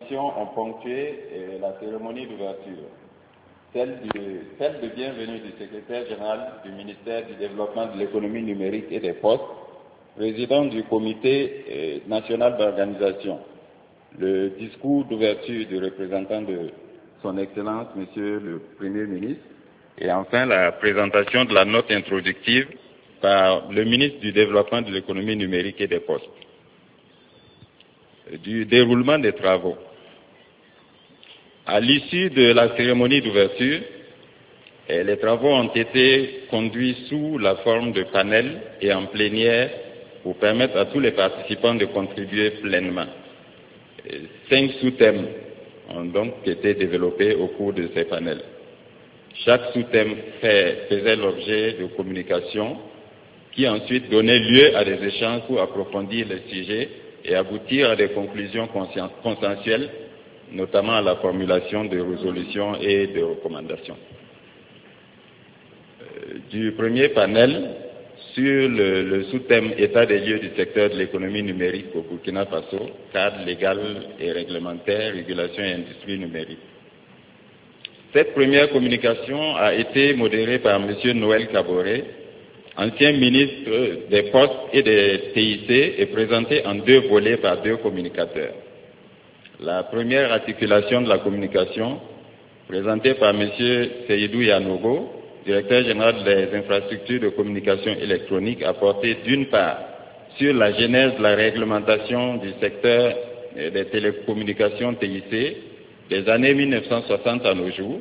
Ont ponctué la cérémonie d'ouverture, celle de bienvenue du secrétaire général du ministère du développement de l'économie numérique et des postes, président du comité national d'organisation, le discours d'ouverture du représentant de son Excellence, Monsieur le Premier ministre, et enfin la présentation de la note introductive par le ministre du développement de l'économie numérique et des postes. Du déroulement des travaux. À l'issue de la cérémonie d'ouverture, les travaux ont été conduits sous la forme de panels et en plénière pour permettre à tous les participants de contribuer pleinement. 5 sous-thèmes ont donc été développés au cours de ces panels. Chaque sous-thème faisait l'objet de communications qui ensuite donnaient lieu à des échanges pour approfondir les sujets et aboutir à des conclusions consensuelles, notamment à la formulation de résolutions et de recommandations. Du premier panel, sur le sous-thème État des lieux du secteur de l'économie numérique au Burkina Faso, cadre légal et réglementaire, régulation et industrie numérique. Cette première communication a été modérée par M. Noël Kaboré, ancien ministre des Postes et des TIC, et présentée en 2 volets par 2 communicateurs. La première articulation de la communication, présentée par M. Seydou Yanogo, directeur général des infrastructures de communication électronique, a porté d'une part sur la genèse de la réglementation du secteur des télécommunications TIC des années 1960 à nos jours,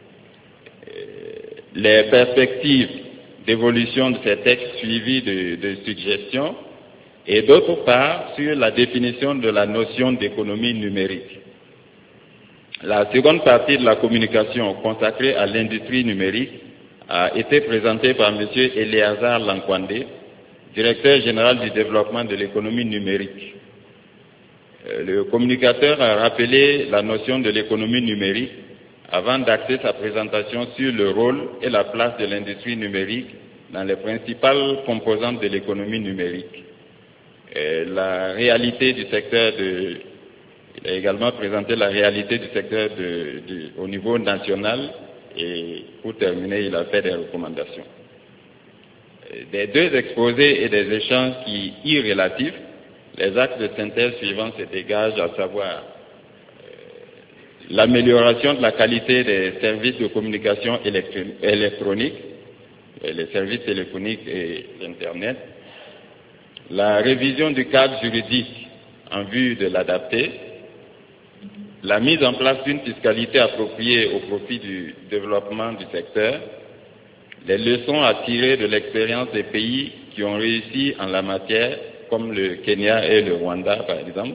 les perspectives d'évolution de ces textes suivis de suggestions, et d'autre part sur la définition de la notion d'économie numérique. La seconde partie de la communication consacrée à l'industrie numérique a été présentée par M. Eleazar Lankwandé, directeur général du développement de l'économie numérique. Le communicateur a rappelé la notion de l'économie numérique avant d'axer sa présentation sur le rôle et la place de l'industrie numérique dans les principales composantes de l'économie numérique. La réalité du secteur il a également présenté la réalité du secteur au niveau national et pour terminer, il a fait des recommandations. Des 2 exposés et des échanges qui y relatifs, les axes de synthèse suivants se dégagent, à savoir l'amélioration de la qualité des services de communication électronique, les services téléphoniques et l'Internet, la révision du cadre juridique en vue de l'adapter, la mise en place d'une fiscalité appropriée au profit du développement du secteur, les leçons à tirer de l'expérience des pays qui ont réussi en la matière, comme le Kenya et le Rwanda par exemple,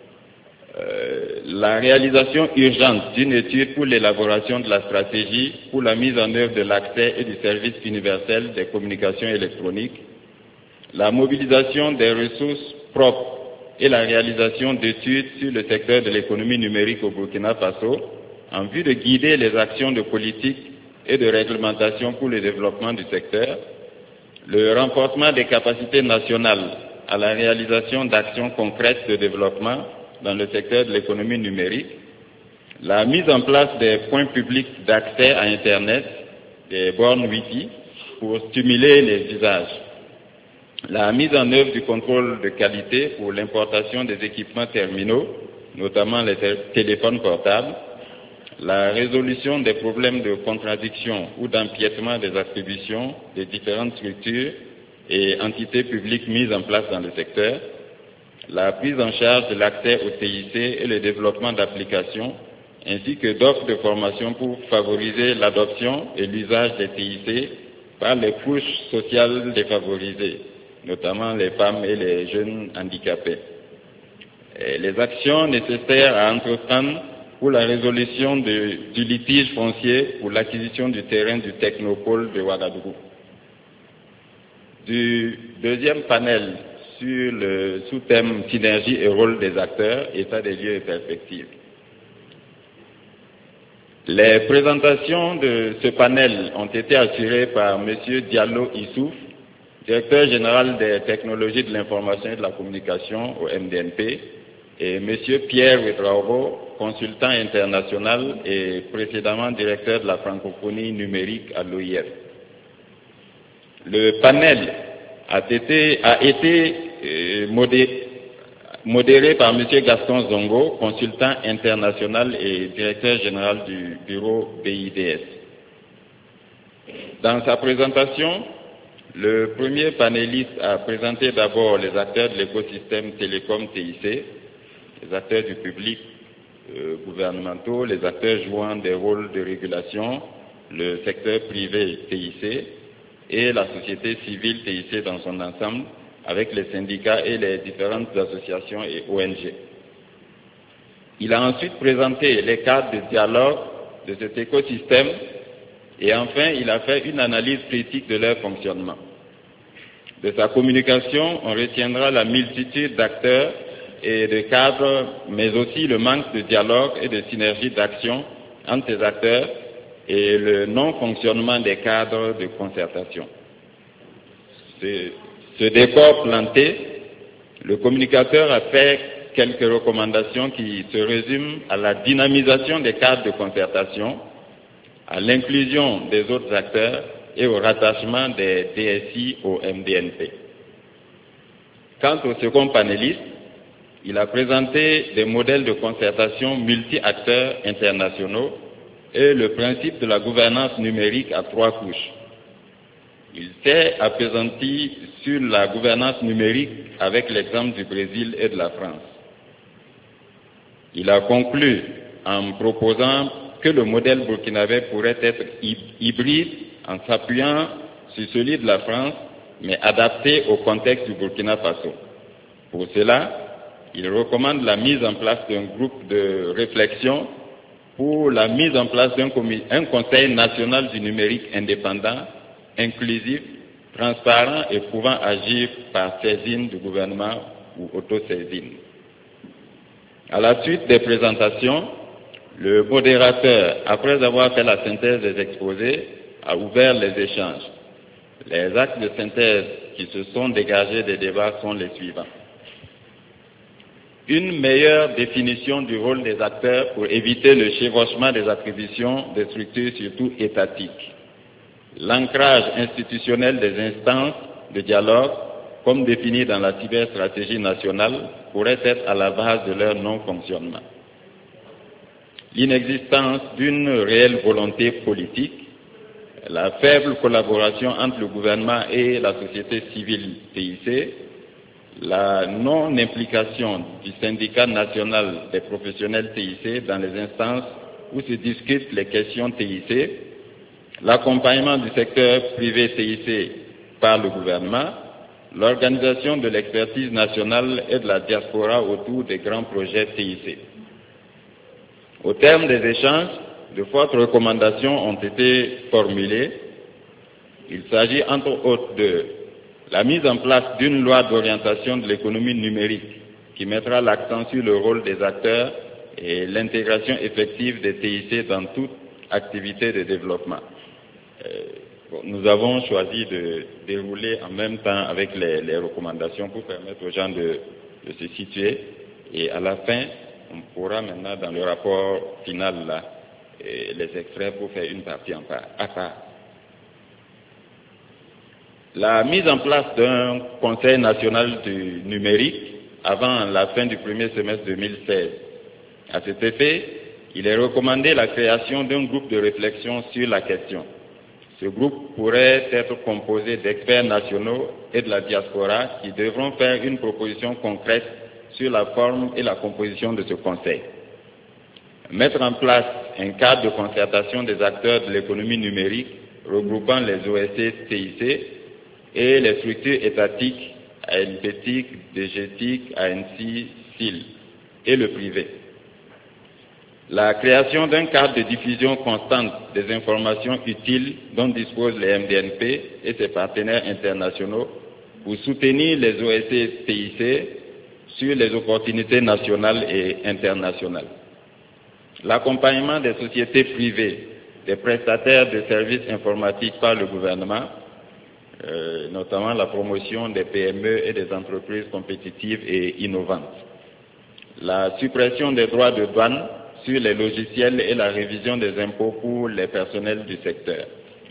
la réalisation urgente d'une étude pour l'élaboration de la stratégie pour la mise en œuvre de l'accès et du service universel des communications électroniques, la mobilisation des ressources propres et la réalisation d'études sur le secteur de l'économie numérique au Burkina Faso en vue de guider les actions de politique et de réglementation pour le développement du secteur, le renforcement des capacités nationales à la réalisation d'actions concrètes de développement dans le secteur de l'économie numérique, la mise en place des points publics d'accès à Internet, des bornes Wi-Fi, pour stimuler les usages, la mise en œuvre du contrôle de qualité pour l'importation des équipements terminaux, notamment les téléphones portables, la résolution des problèmes de contradiction ou d'empiètement des attributions des différentes structures et entités publiques mises en place dans le secteur, la prise en charge de l'accès au TIC et le développement d'applications, ainsi que d'offres de formation pour favoriser l'adoption et l'usage des TIC par les couches sociales défavorisées, notamment les femmes et les jeunes handicapés. Et les actions nécessaires à entreprendre pour la résolution du litige foncier pour l'acquisition du terrain du Technopole de Ouagadougou. Du deuxième panel sur le sous-thème synergie et rôle des acteurs, état des lieux et perspectives. Les présentations de ce panel ont été assurées par M. Diallo Issouf, directeur général des technologies de l'information et de la communication au MDNP, et M. Pierre Ouedraogo, consultant international et précédemment directeur de la francophonie numérique à l'OIF. Le panel a été modéré par M. Gaston Zongo, consultant international et directeur général du bureau BIDS. Dans sa présentation, le premier panéliste a présenté d'abord les acteurs de l'écosystème télécom TIC, les acteurs du public gouvernementaux, les acteurs jouant des rôles de régulation, le secteur privé TIC et la société civile TIC dans son ensemble, avec les syndicats et les différentes associations et ONG. Il a ensuite présenté les cadres de dialogue de cet écosystème et enfin, il a fait une analyse critique de leur fonctionnement. De sa communication, on retiendra la multitude d'acteurs et de cadres, mais aussi le manque de dialogue et de synergie d'action entre ces acteurs et le non-fonctionnement des cadres de concertation. Ce décor planté, le communicateur a fait quelques recommandations qui se résument à la dynamisation des cadres de concertation, à l'inclusion des autres acteurs et au rattachement des DSI au MDNP. Quant au second panéliste, il a présenté des modèles de concertation multi-acteurs internationaux et le principe de la gouvernance numérique à 3 couches. Il s'est appesanti sur la gouvernance numérique avec l'exemple du Brésil et de la France. Il a conclu en proposant que le modèle burkinabé pourrait être hybride en s'appuyant sur celui de la France, mais adapté au contexte du Burkina Faso. Pour cela, il recommande la mise en place d'un groupe de réflexion pour la mise en place d'un conseil national du numérique indépendant, inclusif, transparent et pouvant agir par saisine du gouvernement ou autosaisine. À la suite des présentations, le modérateur, après avoir fait la synthèse des exposés, a ouvert les échanges. Les actes de synthèse qui se sont dégagés des débats sont les suivants. Une meilleure définition du rôle des acteurs pour éviter le chevauchement des attributions des structures, surtout étatiques. L'ancrage institutionnel des instances de dialogue, comme défini dans la cyberstratégie nationale, pourrait être à la base de leur non-fonctionnement. L'inexistence d'une réelle volonté politique, la faible collaboration entre le gouvernement et la société civile TIC, la non-implication du syndicat national des professionnels TIC dans les instances où se discutent les questions TIC, l'accompagnement du secteur privé TIC par le gouvernement, l'organisation de l'expertise nationale et de la diaspora autour des grands projets TIC. Au terme des échanges, de fortes recommandations ont été formulées. Il s'agit entre autres de la mise en place d'une loi d'orientation de l'économie numérique qui mettra l'accent sur le rôle des acteurs et l'intégration effective des TIC dans toute activité de développement. Nous avons choisi de dérouler en même temps avec les recommandations pour permettre aux gens de se situer et à la fin, on pourra maintenant dans le rapport final là, les extraits pour faire une partie à part. La mise en place d'un Conseil national du numérique avant la fin du premier semestre 2016. À cet effet, il est recommandé la création d'un groupe de réflexion sur la question. Ce groupe pourrait être composé d'experts nationaux et de la diaspora qui devront faire une proposition concrète sur la forme et la composition de ce conseil. Mettre en place un cadre de concertation des acteurs de l'économie numérique regroupant les OSC TIC et les structures étatiques, ANPTIC, DGTIC, ANC, SIL et le privé. La création d'un cadre de diffusion constante des informations utiles dont disposent les MDNP et ses partenaires internationaux pour soutenir les OSC TIC sur les opportunités nationales et internationales. L'accompagnement des sociétés privées, des prestataires de services informatiques par le gouvernement, notamment la promotion des PME et des entreprises compétitives et innovantes. La suppression des droits de douane sur les logiciels et la révision des impôts pour les professionnels du secteur.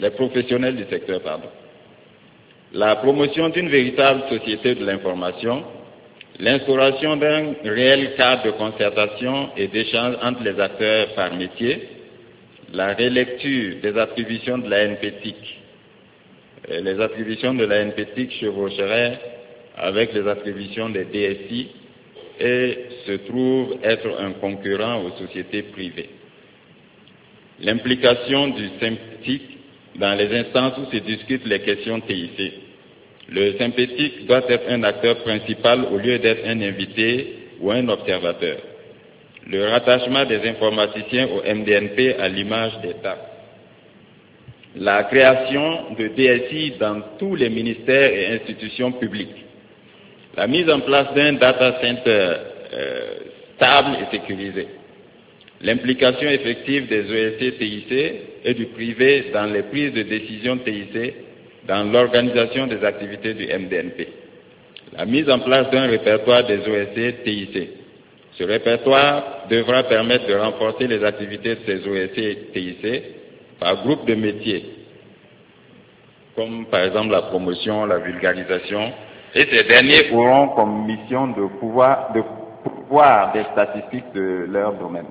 La promotion d'une véritable société de l'information, l'instauration d'un réel cadre de concertation et d'échange entre les acteurs par métier, la relecture des attributions de la NPTIC. Les attributions de la NPTIC chevaucheraient avec les attributions des DSI et se trouvent être un concurrent aux sociétés privées. L'implication du SYNPTIC dans les instances où se discutent les questions TIC. Le SYNPTIC doit être un acteur principal au lieu d'être un invité ou un observateur. Le rattachement des informaticiens au MDNP à l'image des TAP. La création de DSI dans tous les ministères et institutions publiques. La mise en place d'un data center stable et sécurisé. L'implication effective des ESC TIC et du privé dans les prises de décision TIC dans l'organisation des activités du MDNP. La mise en place d'un répertoire des OSC TIC. Ce répertoire devra permettre de renforcer les activités de ces OSC TIC par groupe de métiers, comme par exemple la promotion, la vulgarisation, et ces derniers auront comme mission de pouvoir des statistiques de leur domaine.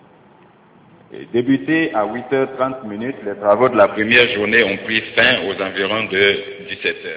Débutés à 8h30, les travaux de la première journée ont pris fin aux environs de 17h.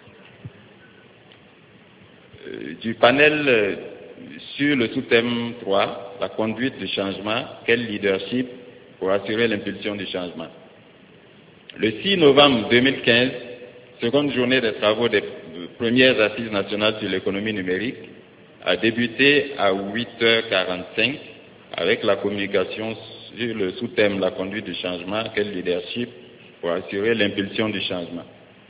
Du panel sur le sous-thème 3, la conduite du changement, quel leadership pour assurer l'impulsion du changement. Le 6 novembre 2015, seconde journée des travaux des premières assises nationales sur l'économie numérique, a débuté à 8h45 avec la communication sur le sous-thème la conduite du changement, quel leadership pour assurer l'impulsion du changement.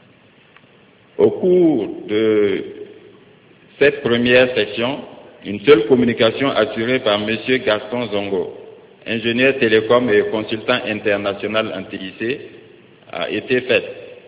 Au cours de cette première session, une seule communication assurée par M. Gaston Zongo, ingénieur télécom et consultant international en TIC, a été faite.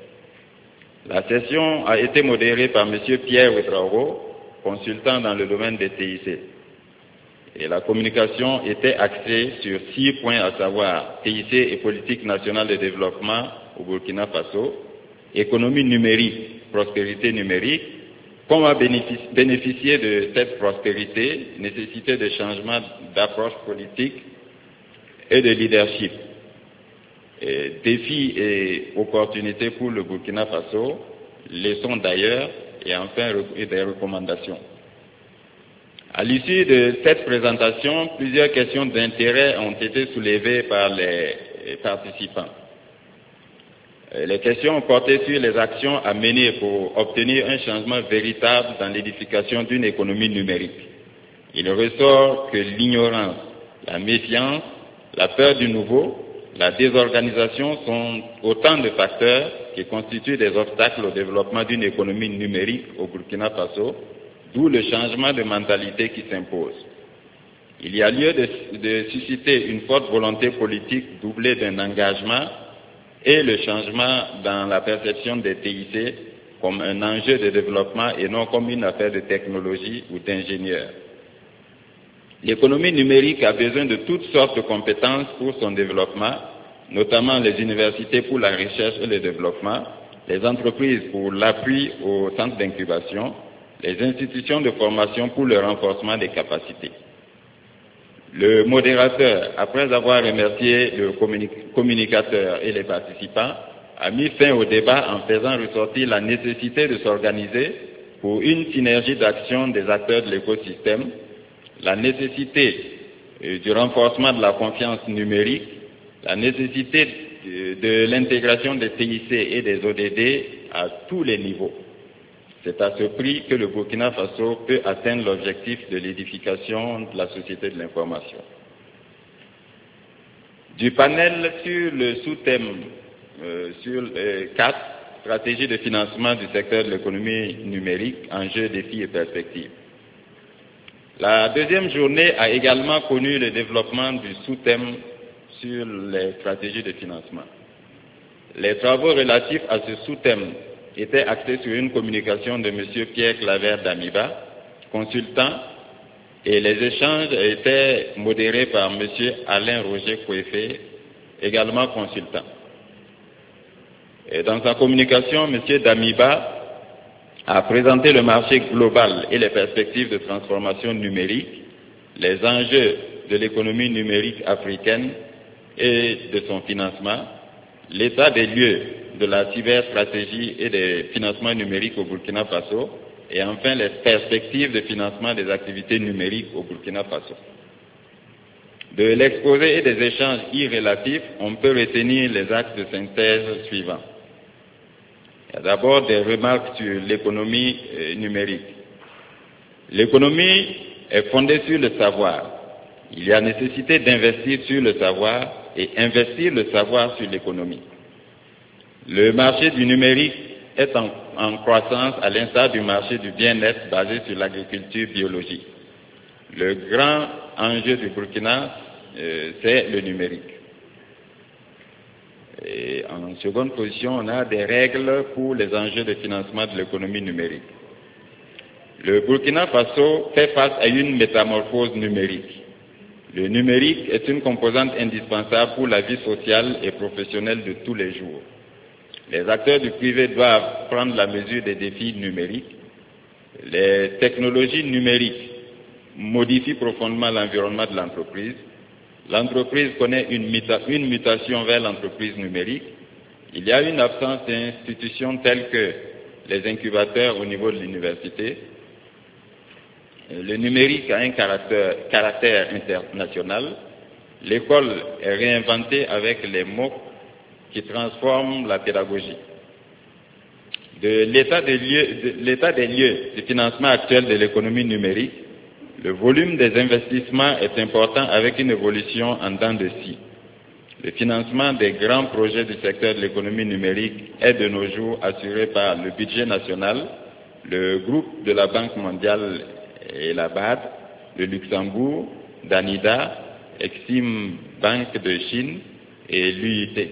La session a été modérée par M. Pierre Ouedraogo, consultant dans le domaine des TIC. Et la communication était axée sur 6 points, à savoir TIC et politique nationale de développement au Burkina Faso, économie numérique, prospérité numérique, comment bénéficier de cette prospérité, nécessité de changement d'approche politique et de leadership, et défis et opportunités pour le Burkina Faso, leçons d'ailleurs, et enfin des recommandations. À l'issue de cette présentation, plusieurs questions d'intérêt ont été soulevées par les participants. Les questions ont porté sur les actions à mener pour obtenir un changement véritable dans l'édification d'une économie numérique. Il ressort que l'ignorance, la méfiance, la peur du nouveau, la désorganisation sont autant de facteurs qui constituent des obstacles au développement d'une économie numérique au Burkina Faso, d'où le changement de mentalité qui s'impose. Il y a lieu de susciter une forte volonté politique doublée d'un engagement et le changement dans la perception des TIC comme un enjeu de développement et non comme une affaire de technologie ou d'ingénieur. L'économie numérique a besoin de toutes sortes de compétences pour son développement, notamment les universités pour la recherche et le développement, les entreprises pour l'appui aux centres d'incubation, les institutions de formation pour le renforcement des capacités. Le modérateur, après avoir remercié le communicateur et les participants, a mis fin au débat en faisant ressortir la nécessité de s'organiser pour une synergie d'action des acteurs de l'écosystème, la nécessité du renforcement de la confiance numérique, la nécessité de l'intégration des TIC et des ODD à tous les niveaux. C'est à ce prix que le Burkina Faso peut atteindre l'objectif de l'édification de la société de l'information. Du panel sur le sous-thème sur 4, stratégie de financement du secteur de l'économie numérique, enjeux, défis et perspectives. La deuxième journée a également connu le développement du sous-thème sur les stratégies de financement. Les travaux relatifs à ce sous-thème étaient axés sur une communication de M. Pierre Claver d'Amiba, consultant, et les échanges étaient modérés par M. Alain Roger Kouefé, également consultant. Et dans sa communication, M. Damiba a présenté le marché global et les perspectives de transformation numérique, les enjeux de l'économie numérique africaine et de son financement, l'état des lieux de la cyberstratégie et des financements numériques au Burkina Faso, et enfin les perspectives de financement des activités numériques au Burkina Faso. De l'exposé et des échanges irrélatifs, on peut retenir les axes de synthèse suivants. Il y a d'abord des remarques sur l'économie numérique. L'économie est fondée sur le savoir. Il y a nécessité d'investir sur le savoir et investir le savoir sur l'économie. Le marché du numérique est en croissance à l'instar du marché du bien-être basé sur l'agriculture biologique. Le grand enjeu du Burkina, c'est le numérique. Et en seconde position, on a des règles pour les enjeux de financement de l'économie numérique. Le Burkina Faso fait face à une métamorphose numérique. Le numérique est une composante indispensable pour la vie sociale et professionnelle de tous les jours. Les acteurs du privé doivent prendre la mesure des défis numériques. Les technologies numériques modifient profondément l'environnement de l'entreprise. L'entreprise connaît une mutation vers l'entreprise numérique. Il y a une absence d'institutions telles que les incubateurs au niveau de l'université. Le numérique a un caractère international. L'école est réinventée avec les MOOC qui transforment la pédagogie. De l'état des lieux du financement actuel de l'économie numérique, le volume des investissements est important avec une évolution en dents de scie. Le financement des grands projets du secteur de l'économie numérique est de nos jours assuré par le budget national, le groupe de la Banque mondiale et la BAD, le Luxembourg, Danida, Exim Banque de Chine et l'UIT.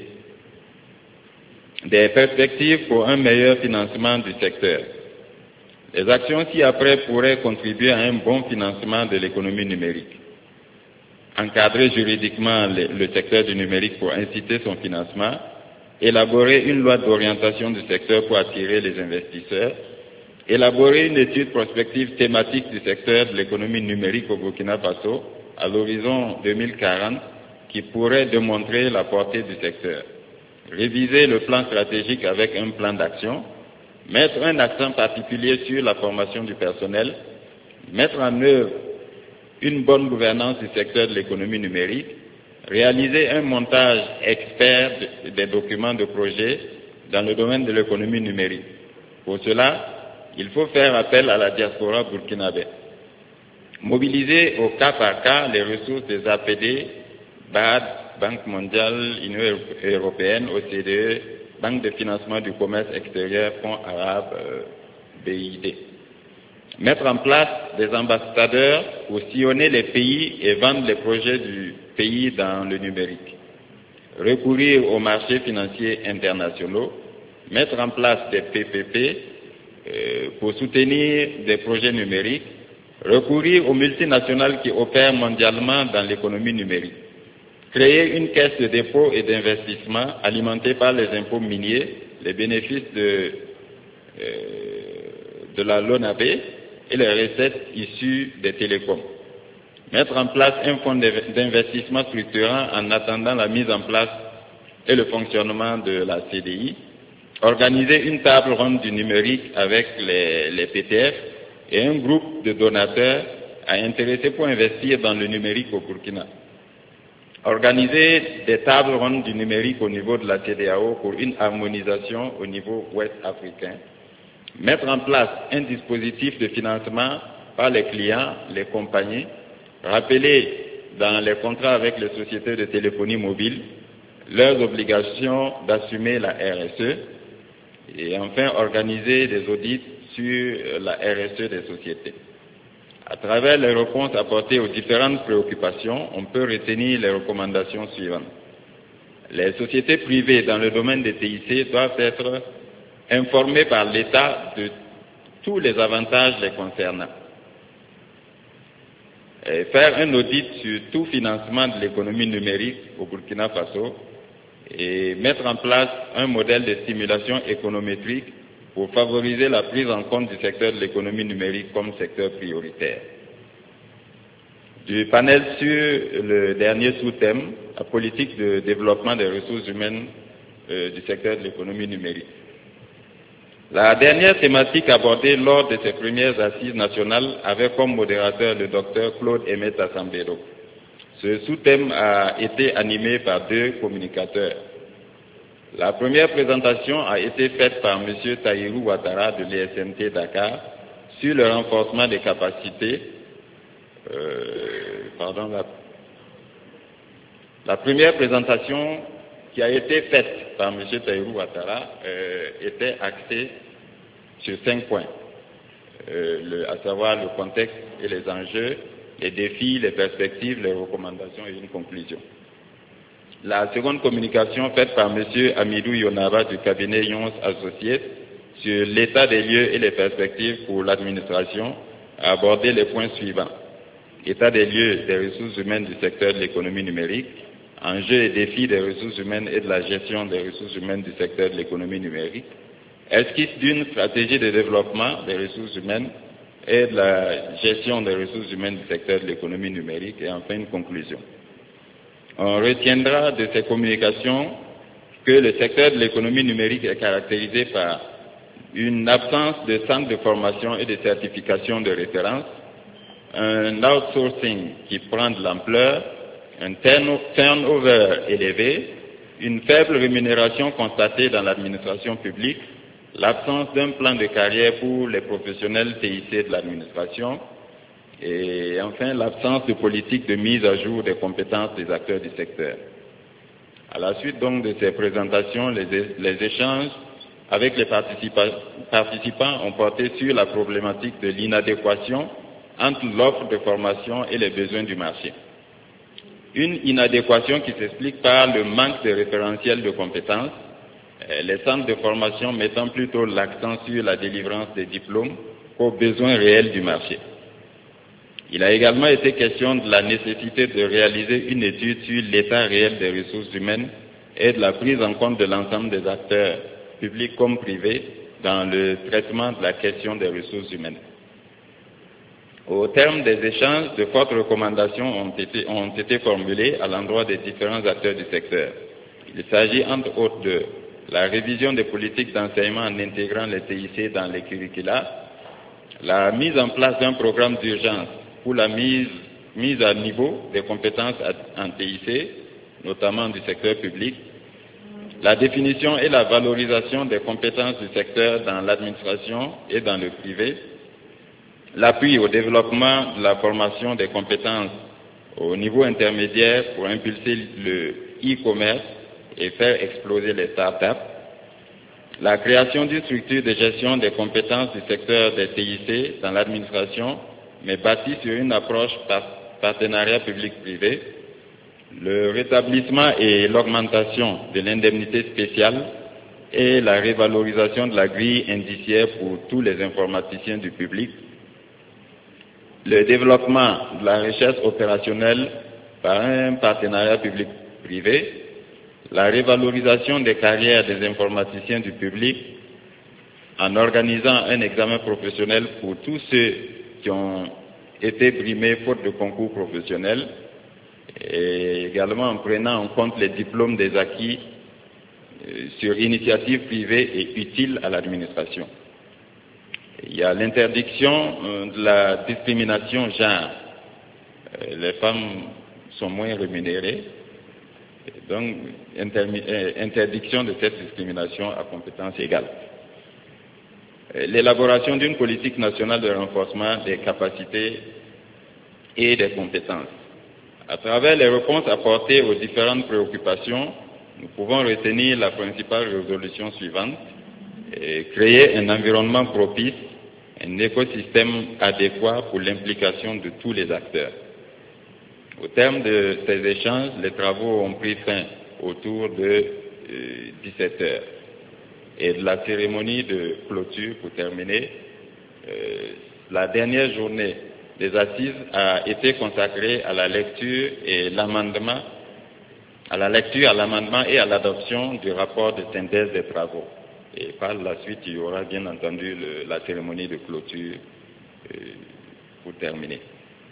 Des perspectives pour un meilleur financement du secteur. Les actions ci-après pourraient contribuer à un bon financement de l'économie numérique. Encadrer juridiquement le secteur du numérique pour inciter son financement, élaborer une loi d'orientation du secteur pour attirer les investisseurs, élaborer une étude prospective thématique du secteur de l'économie numérique au Burkina Faso à l'horizon 2040 qui pourrait démontrer la portée du secteur. Réviser le plan stratégique avec un plan d'action, mettre un accent particulier sur la formation du personnel, mettre en œuvre une bonne gouvernance du secteur de l'économie numérique, réaliser un montage expert des documents de projet dans le domaine de l'économie numérique. Pour cela, il faut faire appel à la diaspora burkinabé. Mobiliser au cas par cas les ressources des APD, BAD, Banque mondiale, Union européenne, OCDE, Banque de financement du commerce extérieur, Fonds arabe, BID. Mettre en place des ambassadeurs pour sillonner les pays et vendre les projets du pays dans le numérique. Recourir aux marchés financiers internationaux. Mettre en place des PPP pour soutenir des projets numériques. Recourir aux multinationales qui opèrent mondialement dans l'économie numérique. Créer une caisse de dépôt et d'investissement alimentée par les impôts miniers, les bénéfices de la LONAB et les recettes issues des télécoms. Mettre en place un fonds d'investissement structurant en attendant la mise en place et le fonctionnement de la CDI. Organiser une table ronde du numérique avec les PTF et un groupe de donateurs intéressés pour investir dans le numérique au Burkina. Organiser des tables rondes du numérique au niveau de la CEDEAO pour une harmonisation au niveau ouest africain. Mettre en place un dispositif de financement par les clients, les compagnies. Rappeler dans les contrats avec les sociétés de téléphonie mobile leurs obligations d'assumer la RSE. Et enfin, organiser des audits sur la RSE des sociétés. À travers les réponses apportées aux différentes préoccupations, on peut retenir les recommandations suivantes. Les sociétés privées dans le domaine des TIC doivent être informées par l'État de tous les avantages les concernant. faire un audit sur tout financement de l'économie numérique au Burkina Faso et mettre en place un modèle de stimulation économétrique pour favoriser la prise en compte du secteur de l'économie numérique comme secteur prioritaire. Du panel sur le dernier sous-thème, la politique de développement des ressources humaines du secteur de l'économie numérique. La dernière thématique abordée lors de ces premières assises nationales avait comme modérateur le docteur Claude Emet Assambero. Ce sous-thème a été animé par 2 communicateurs. La première présentation a été faite par M. Tahirou Ouattara de l'ESMT Dakar sur le renforcement des capacités. La première présentation qui a été faite par M. Tahirou Ouattara était axée sur 5 points, à savoir le contexte et les enjeux, les défis, les perspectives, les recommandations et une conclusion. La seconde communication faite par M. Amidou Yonara du cabinet Yons Associés sur l'état des lieux et les perspectives pour l'administration a abordé les points suivants. État des lieux des ressources humaines du secteur de l'économie numérique, enjeux et défis des ressources humaines et de la gestion des ressources humaines du secteur de l'économie numérique, esquisse d'une stratégie de développement des ressources humaines et de la gestion des ressources humaines du secteur de l'économie numérique et enfin une conclusion. On retiendra de ces communications que le secteur de l'économie numérique est caractérisé par une absence de centres de formation et de certification de référence, un outsourcing qui prend de l'ampleur, un turnover élevé, une faible rémunération constatée dans l'administration publique, l'absence d'un plan de carrière pour les professionnels TIC de l'administration et enfin l'absence de politique de mise à jour des compétences des acteurs du secteur. À la suite donc de ces présentations, les échanges avec les participants ont porté sur la problématique de l'inadéquation entre l'offre de formation et les besoins du marché. Une inadéquation qui s'explique par le manque de référentiels de compétences, les centres de formation mettant plutôt l'accent sur la délivrance des diplômes qu'aux besoins réels du marché. Il a également été question de la nécessité de réaliser une étude sur l'état réel des ressources humaines et de la prise en compte de l'ensemble des acteurs, publics comme privés, dans le traitement de la question des ressources humaines. Au terme des échanges, de fortes recommandations ont été formulées à l'endroit des différents acteurs du secteur. Il s'agit entre autres de la révision des politiques d'enseignement en intégrant les TIC dans les curricula, la mise en place d'un programme d'urgence pour la mise à niveau des compétences en TIC, notamment du secteur public, la définition et la valorisation des compétences du secteur dans l'administration et dans le privé, l'appui au développement de la formation des compétences au niveau intermédiaire pour impulser le e-commerce et faire exploser les startups, la création d'une structure de gestion des compétences du secteur des TIC dans l'administration, mais bâtie sur une approche partenariat public-privé, le rétablissement et l'augmentation de l'indemnité spéciale et la révalorisation de la grille indiciaire pour tous les informaticiens du public, le développement de la recherche opérationnelle par un partenariat public-privé, la révalorisation des carrières des informaticiens du public en organisant un examen professionnel pour tous ceux qui ont été primés faute de concours professionnel et également en prenant en compte les diplômes des acquis sur initiative privée et utile à l'administration. Il y a l'interdiction de la discrimination genre. Les femmes sont moins rémunérées, donc interdiction de cette discrimination à compétence égale. L'élaboration d'une politique nationale de renforcement des capacités et des compétences. À travers les réponses apportées aux différentes préoccupations, nous pouvons retenir la principale résolution suivante: créer un environnement propice, un écosystème adéquat pour l'implication de tous les acteurs. Au terme de ces échanges, les travaux ont pris fin autour de 17 heures. Et de la cérémonie de clôture, pour terminer, la dernière journée des assises a été consacré à la lecture et à l'amendement et à l'adoption du rapport de synthèse des travaux. Et par la suite, il y aura bien entendu la cérémonie de clôture pour terminer.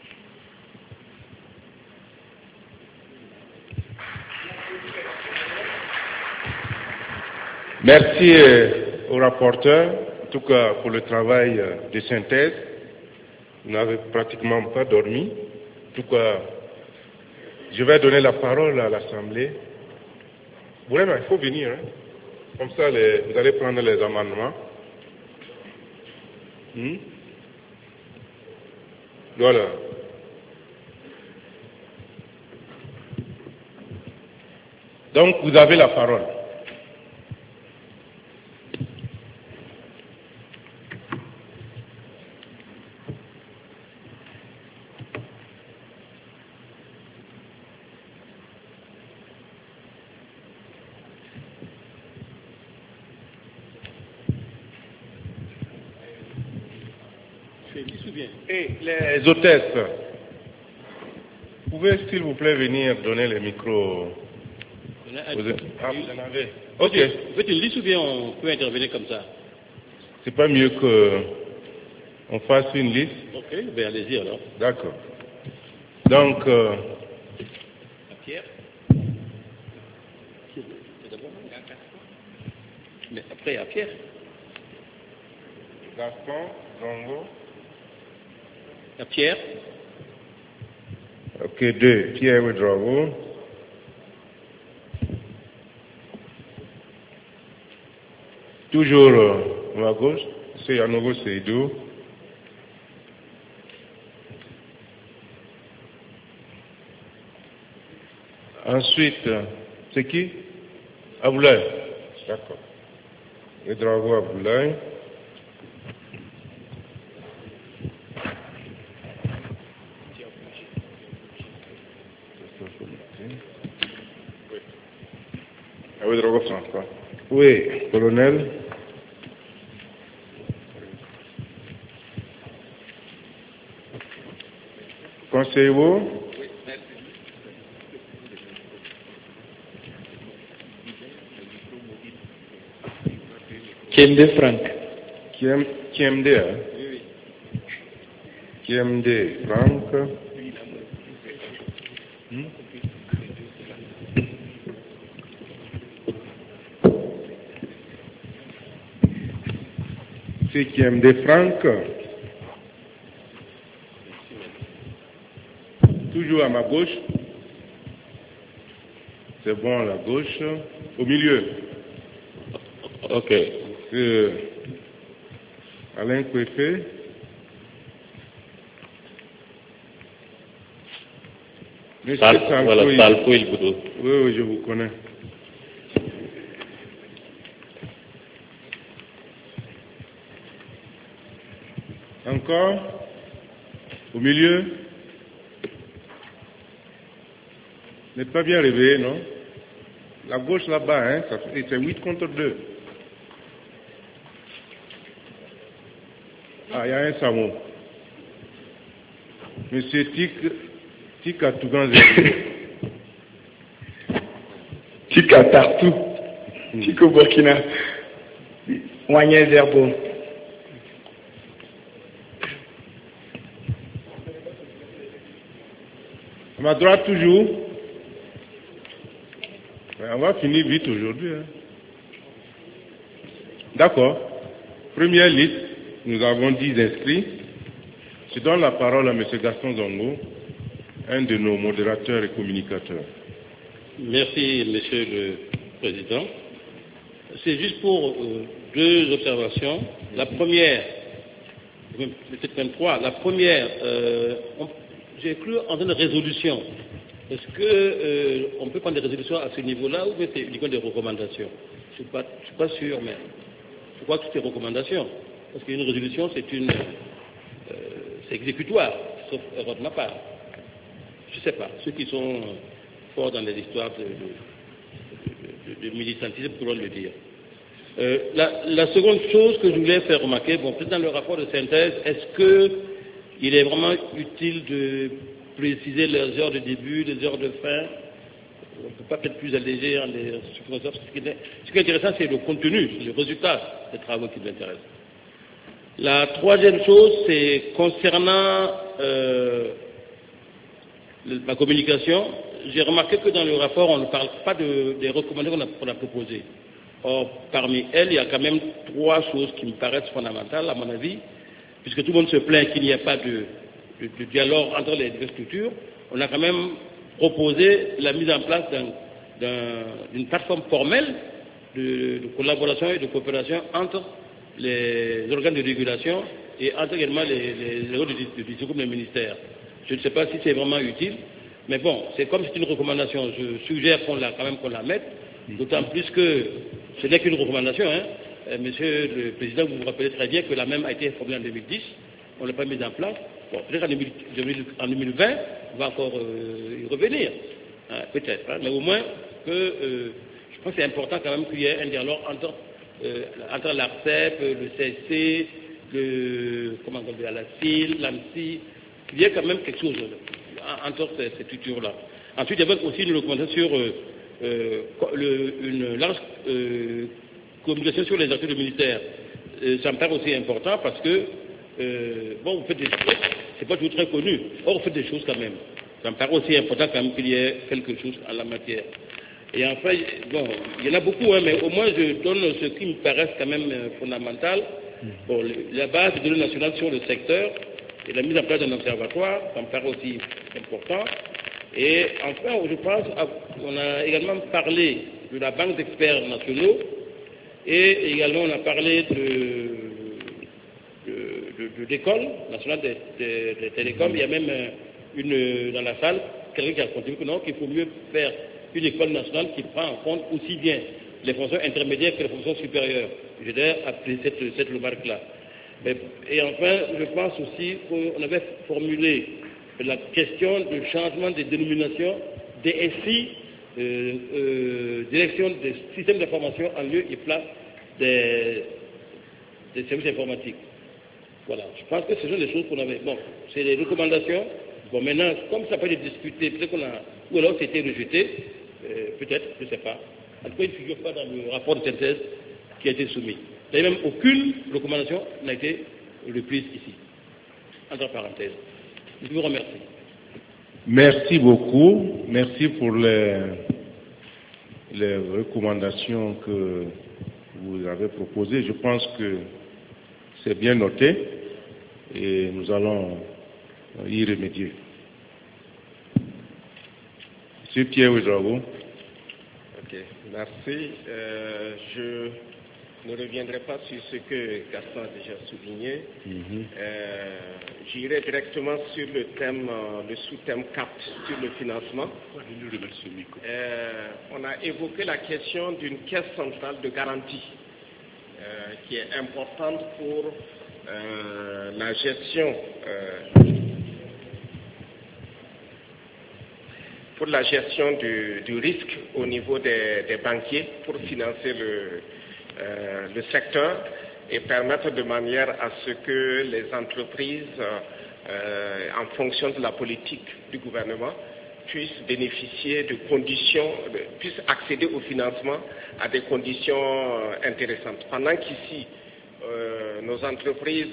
Merci au rapporteur, en tout cas pour le travail de synthèse. Vous n'avez pratiquement pas dormi. En tout cas, je vais donner la parole à l'Assemblée. Vraiment, il faut venir. Hein. Comme ça, vous allez prendre les amendements. Voilà. Donc, vous avez la parole. Et les hôtesses, pouvez s'il vous plaît venir donner le micro. Vous en avez. Ok. Vous faites une liste ou bien on peut intervenir comme ça? C'est pas mieux qu'on fasse une liste? Ok, ben allez-y alors. D'accord. Donc. Pierre. Mais après, il y a Pierre. Gaston, Zongo. Il y a Pierre. Ok, 2. Pierre Ouedraogo. Toujours à ma gauche, c'est à nouveau Seydou. Ensuite, c'est qui? Aboulaye. D'accord. Ouedraogo Aboulaye. Ouedraogo François. Oui, colonel. Conseiller Wo. Kiemde Franck. Kiemde, hein? Oui. Kiemde Franck. C'est Kiemde Franck. Toujours à ma gauche. C'est bon à la gauche. Au milieu. Ok. Alain Kouefé. Voilà, Salfo Il Boudou. Oui, je vous connais. Encore. Au milieu. N'est pas bien réveillé, non? La gauche là-bas, hein, c'est 8 contre 2. Ah, il y a un Samo. Monsieur Tika Tougan Zerbo. Tika Tartou. Tiko Burkina. Moyen Zerbo. À ma droite toujours. On va finir vite aujourd'hui. Hein. D'accord. Première liste, nous avons 10 inscrits. Je donne la parole à M. Gaston Zongo, un de nos modérateurs et communicateurs. Merci, Monsieur le Président. C'est juste pour deux observations. La première, peut-être même trois. La première, j'ai cru en une résolution. Est-ce qu'on peut prendre des résolutions à ce niveau-là ou c'est uniquement des recommandations? Je ne suis pas sûr, mais je crois que c'est des recommandations. Parce qu'une résolution, c'est exécutoire, sauf erreur de ma part. Je ne sais pas. Ceux qui sont forts dans les histoires de militantisme pourront le dire. La seconde chose que je voulais faire remarquer, peut-être dans le rapport de synthèse, est-ce que il est vraiment utile de préciser les heures de début, les heures de fin. On ne peut pas peut-être plus alléger en les supprimant. Ce qui est intéressant, c'est le contenu, le résultat des travaux qui nous intéressent. La troisième chose, c'est concernant ma communication. J'ai remarqué que dans le rapport, on ne parle pas des recommandations qu'on a proposées. Or, parmi elles, il y a quand même 3 choses qui me paraissent fondamentales, à mon avis, puisque tout le monde se plaint qu'il n'y a pas de dialogue entre les diverses structures. On a quand même proposé la mise en place d'une plateforme formelle de collaboration et de coopération entre les organes de régulation et entre également les organes de décision comme les ministères. Je ne sais pas si c'est vraiment utile, mais bon, c'est comme c'est une recommandation. Je suggère qu'on la mette, d'autant plus que ce n'est qu'une recommandation. Monsieur le Président, vous vous rappelez très bien que la même a été formulée en 2010, on ne l'a pas mise en place. Bon, peut-être en 2020, on va encore y revenir, peut-être, mais au moins que je pense que c'est important quand même qu'il y ait un dialogue entre l'ARCEP, le CSC, la CIL, l'ANSI, qu'il y ait quand même quelque chose entre ces structures-là. Ensuite, il y avait aussi une recommandation sur une large communication sur les acteurs du ministère. Ça me paraît aussi important parce que, vous faites des choses, c'est pas toujours très connu. Or, vous faites des choses quand même. Ça me paraît aussi important quand même qu'il y ait quelque chose en la matière. Et enfin, il y en a beaucoup, mais au moins je donne ce qui me paraît quand même fondamental. Bon, la base de données nationales sur le secteur et la mise en place d'un observatoire, ça me paraît aussi important. Et enfin, je pense, on a également parlé de la banque d'experts nationaux et également on a parlé de l'école nationale des télécoms. Il y a même dans la salle quelqu'un qui a contribué qu'il faut mieux faire une école nationale qui prend en compte aussi bien les fonctions intermédiaires que les fonctions supérieures. Je dois appeler cette remarque-là. Et enfin, je pense aussi qu'on avait formulé la question du changement des dénominations DSI, direction des systèmes d'information en lieu et place des services informatiques. Voilà, je pense que ce sont des choses qu'on avait. Bon, c'est des recommandations. Bon, maintenant, comme ça peut être discuté, peut-être ou alors c'était rejeté, peut-être, je ne sais pas. En tout cas, il ne figure pas dans le rapport de synthèse qui a été soumis. Il n'y a même aucune recommandation n'a été reprise ici. Entre parenthèses. Je vous remercie. Merci beaucoup. Merci pour les recommandations que vous avez proposées. Je pense que c'est bien noté et nous allons y remédier. Monsieur Pierre Ouedraogo. Ok, merci. Je ne reviendrai pas sur ce que Gaston a déjà souligné. J'irai directement sur le thème, le sous-thème 4 sur le financement. On a évoqué la question d'une caisse centrale de garantie qui est importante pour la gestion du risque au niveau des banquiers pour financer le secteur et permettre de manière à ce que les entreprises, en fonction de la politique du gouvernement, puissent bénéficier de conditions, puissent accéder au financement à des conditions intéressantes. Pendant qu'ici, nos entreprises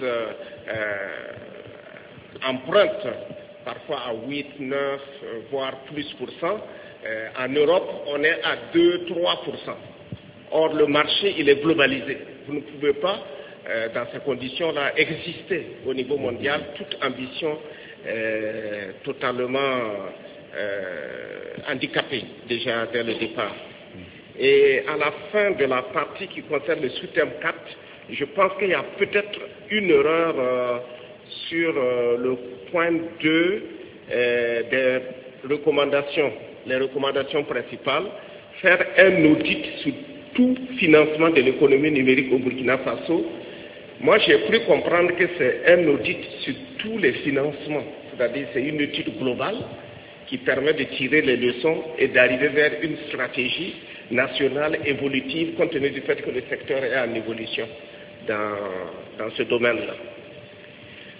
empruntent parfois à 8, 9, voire plus %. En Europe, on est à 2-3%. Or, le marché, il est globalisé. Vous ne pouvez pas, dans ces conditions-là, exister au niveau mondial, toute ambition totalement handicapée, déjà dès le départ. Et à la fin de la partie qui concerne le sous-thème 4, je pense qu'il y a peut-être une erreur sur le point 2 des recommandations, les recommandations principales, faire un audit sur tout financement de l'économie numérique au Burkina Faso. Moi, j'ai cru comprendre que c'est un audit sur tous les financements, c'est-à-dire c'est une étude globale qui permet de tirer les leçons et d'arriver vers une stratégie nationale évolutive compte tenu du fait que le secteur est en évolution dans ce domaine-là.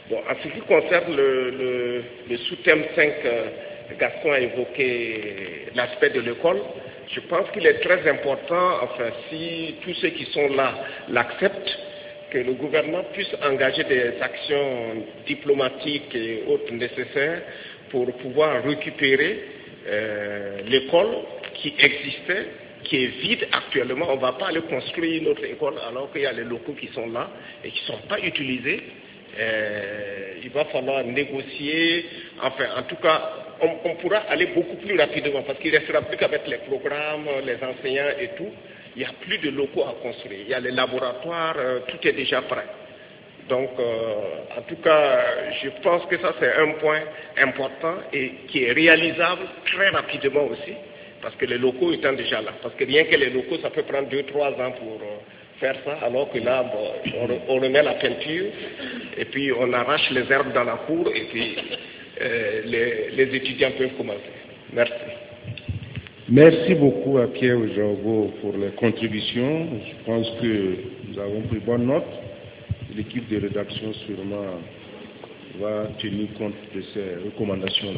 Bon, en ce qui concerne le sous-thème 5, Gaston a évoqué l'aspect de l'école. Je pense qu'il est très important, enfin, si tous ceux qui sont là l'acceptent, que le gouvernement puisse engager des actions diplomatiques et autres nécessaires pour pouvoir récupérer l'école qui existait, qui est vide actuellement. On ne va pas aller construire une autre école alors qu'il y a les locaux qui sont là et qui ne sont pas utilisés. Il va falloir négocier, enfin, en tout cas, on pourra aller beaucoup plus rapidement parce qu'il ne restera plus qu'à mettre les programmes, les enseignants et tout. Il n'y a plus de locaux à construire. Il y a les laboratoires, tout est déjà prêt. Donc, en tout cas, je pense que ça c'est un point important et qui est réalisable très rapidement aussi, parce que les locaux étant déjà là. Parce que rien que les locaux, ça peut prendre 2-3 ans pour faire ça, alors que là, bon, on remet la peinture et puis on arrache les herbes dans la cour et puis les étudiants peuvent commencer. Merci. Merci beaucoup à Pierre Ojabo pour les contributions. Je pense que nous avons pris bonne note. L'équipe de rédaction sûrement va tenir compte de ces recommandations-là.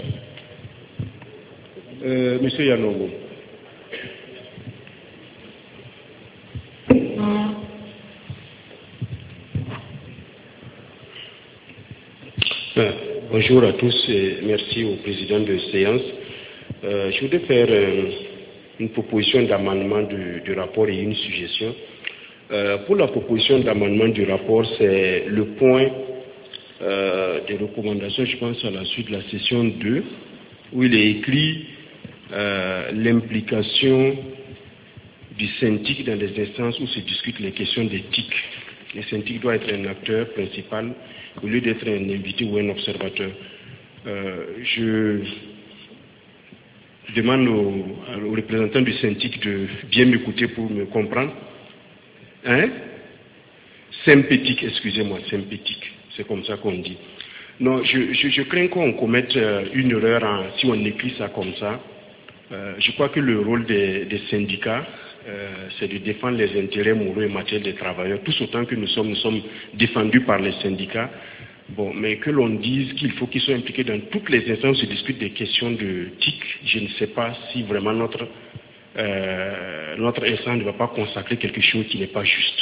Monsieur Yanogo. Bonjour à tous et merci au président de séance. Je voudrais faire une proposition d'amendement du rapport et une suggestion. Pour la proposition d'amendement du rapport, c'est le point des recommandations, je pense à la suite de la session 2, où il est écrit l'implication du syndic dans les instances où se discutent les questions d'éthique. Le syndic doit être un acteur principal au lieu d'être un invité ou un observateur. Je demande aux représentants du syndic de bien m'écouter pour me comprendre. Hein? Sympathique, excusez-moi, sympathique, c'est comme ça qu'on dit. Non, je crains qu'on commette une erreur si on écrit ça comme ça. Je crois que le rôle des syndicats, c'est de défendre les intérêts moraux et matériels des travailleurs, tout autant que nous sommes défendus par les syndicats. Bon, mais que l'on dise qu'il faut qu'ils soient impliqués dans toutes les instances où se discutent des questions de TIC, je ne sais pas si vraiment notre instance ne va pas consacrer quelque chose qui n'est pas juste.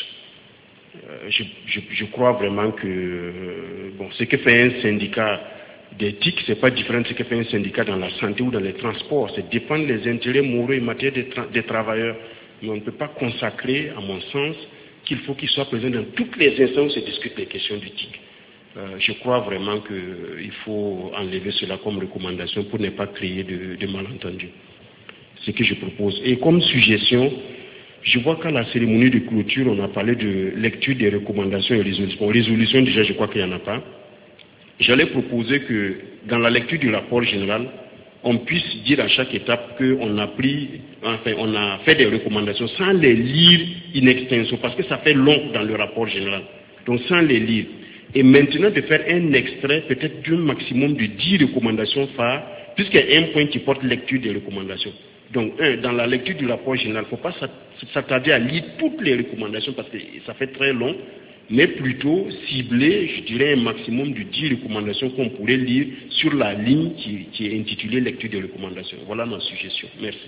Je crois vraiment que ce que fait un syndicat d'éthique, c'est pas différent de ce que fait un syndicat dans la santé ou dans les transports. C'est défendre les intérêts moraux et matériels des travailleurs. Mais on ne peut pas consacrer, à mon sens, qu'il faut qu'ils soient présents dans toutes les instances où se discutent les questions d'éthique. Je crois vraiment qu'il faut enlever cela comme recommandation pour ne pas créer de malentendus. C'est ce que je propose. Et comme suggestion, je vois qu'à la cérémonie de clôture, on a parlé de lecture des recommandations et résolutions. Bon, résolution, déjà, je crois qu'il n'y en a pas. J'allais proposer que, dans la lecture du rapport général, on puisse dire à chaque étape qu'on a on a fait des recommandations sans les lire in extenso, parce que ça fait long dans le rapport général. Donc, sans les lire. Et maintenant, de faire un extrait, peut-être d'un maximum de 10 recommandations phares, puisqu'il y a un point qui porte lecture des recommandations. Donc, dans la lecture du rapport général, il ne faut pas s'attarder à lire toutes les recommandations parce que ça fait très long, mais plutôt cibler, je dirais, un maximum de 10 recommandations qu'on pourrait lire sur la ligne qui est intitulée lecture des recommandations. Voilà ma suggestion. Merci.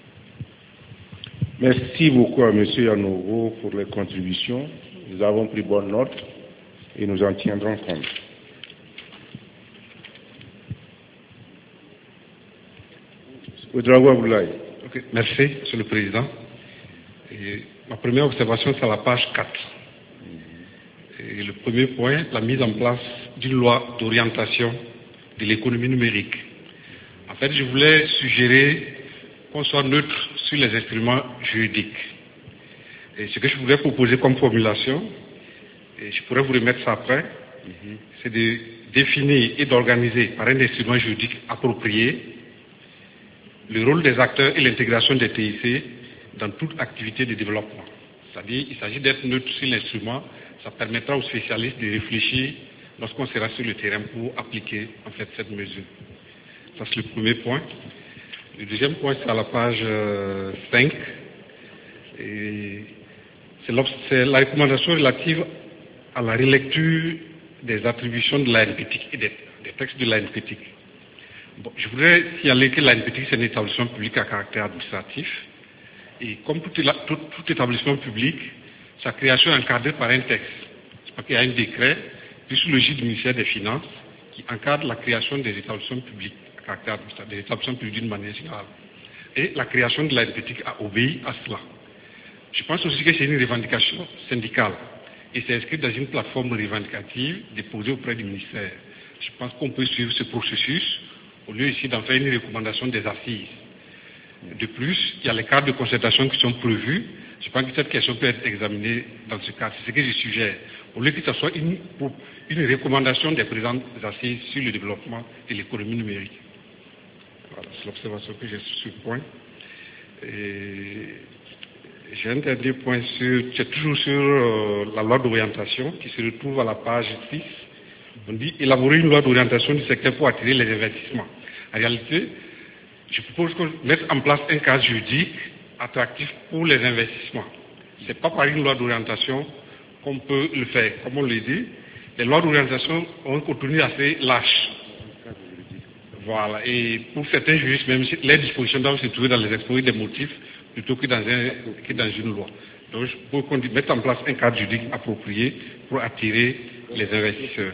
Merci beaucoup à M. Yanogo pour les contributions. Nous avons pris bonne note et nous en tiendrons compte. Okay. Merci, Monsieur le Président. Et ma première observation, c'est à la page 4. Et le premier point, la mise en place d'une loi d'orientation de l'économie numérique. En fait, je voulais suggérer qu'on soit neutre sur les instruments juridiques. Et ce que je voulais proposer comme formulation, et je pourrais vous remettre ça après, c'est de définir et d'organiser par un instrument juridique approprié le rôle des acteurs et l'intégration des TIC dans toute activité de développement. C'est-à-dire, il s'agit d'être neutre sur l'instrument, ça permettra aux spécialistes de réfléchir lorsqu'on sera sur le terrain pour appliquer en fait cette mesure. Ça c'est le premier point. Le deuxième point, c'est à la page 5. C'est la recommandation relative à la relecture des attributions de l'ANPETIC et des textes de l'ANPETIC. Bon, je voudrais signaler que l'ANPETIC, c'est un établissement public à caractère administratif. Et comme tout établissement public, sa création est encadrée par un texte. C'est-à-dire qu'il y a un décret, puis sous le l'égide du ministère des Finances, qui encadre la création des établissements publics à caractère administratif, des établissements publics d'une manière générale. Et la création de l'ANPETIC a obéi à cela. Je pense aussi que c'est une revendication syndicale. Et c'est inscrit dans une plateforme revendicative déposée auprès du ministère. Je pense qu'on peut suivre ce processus au lieu ici d'en faire une recommandation des assises. De plus, il y a les cadres de concertation qui sont prévus. Je pense que cette question peut être examinée dans ce cadre. C'est ce que je suggère. Au lieu que ce soit une recommandation des présentes assises sur le développement de l'économie numérique. Voilà, c'est l'observation que j'ai sur ce point. J'ai un dernier point c'est toujours sur la loi d'orientation qui se retrouve à la page 6. On dit élaborer une loi d'orientation du secteur pour attirer les investissements. En réalité, je propose qu'on mette en place un cadre juridique attractif pour les investissements. Ce n'est pas par une loi d'orientation qu'on peut le faire. Comme on le dit, les lois d'orientation ont un contenu assez lâche. Voilà. Et pour certains juristes, même les dispositions doivent se trouver dans les exposés des motifs plutôt que dans une loi. Donc, je propose qu'on mette en place un cadre juridique approprié pour attirer les investisseurs.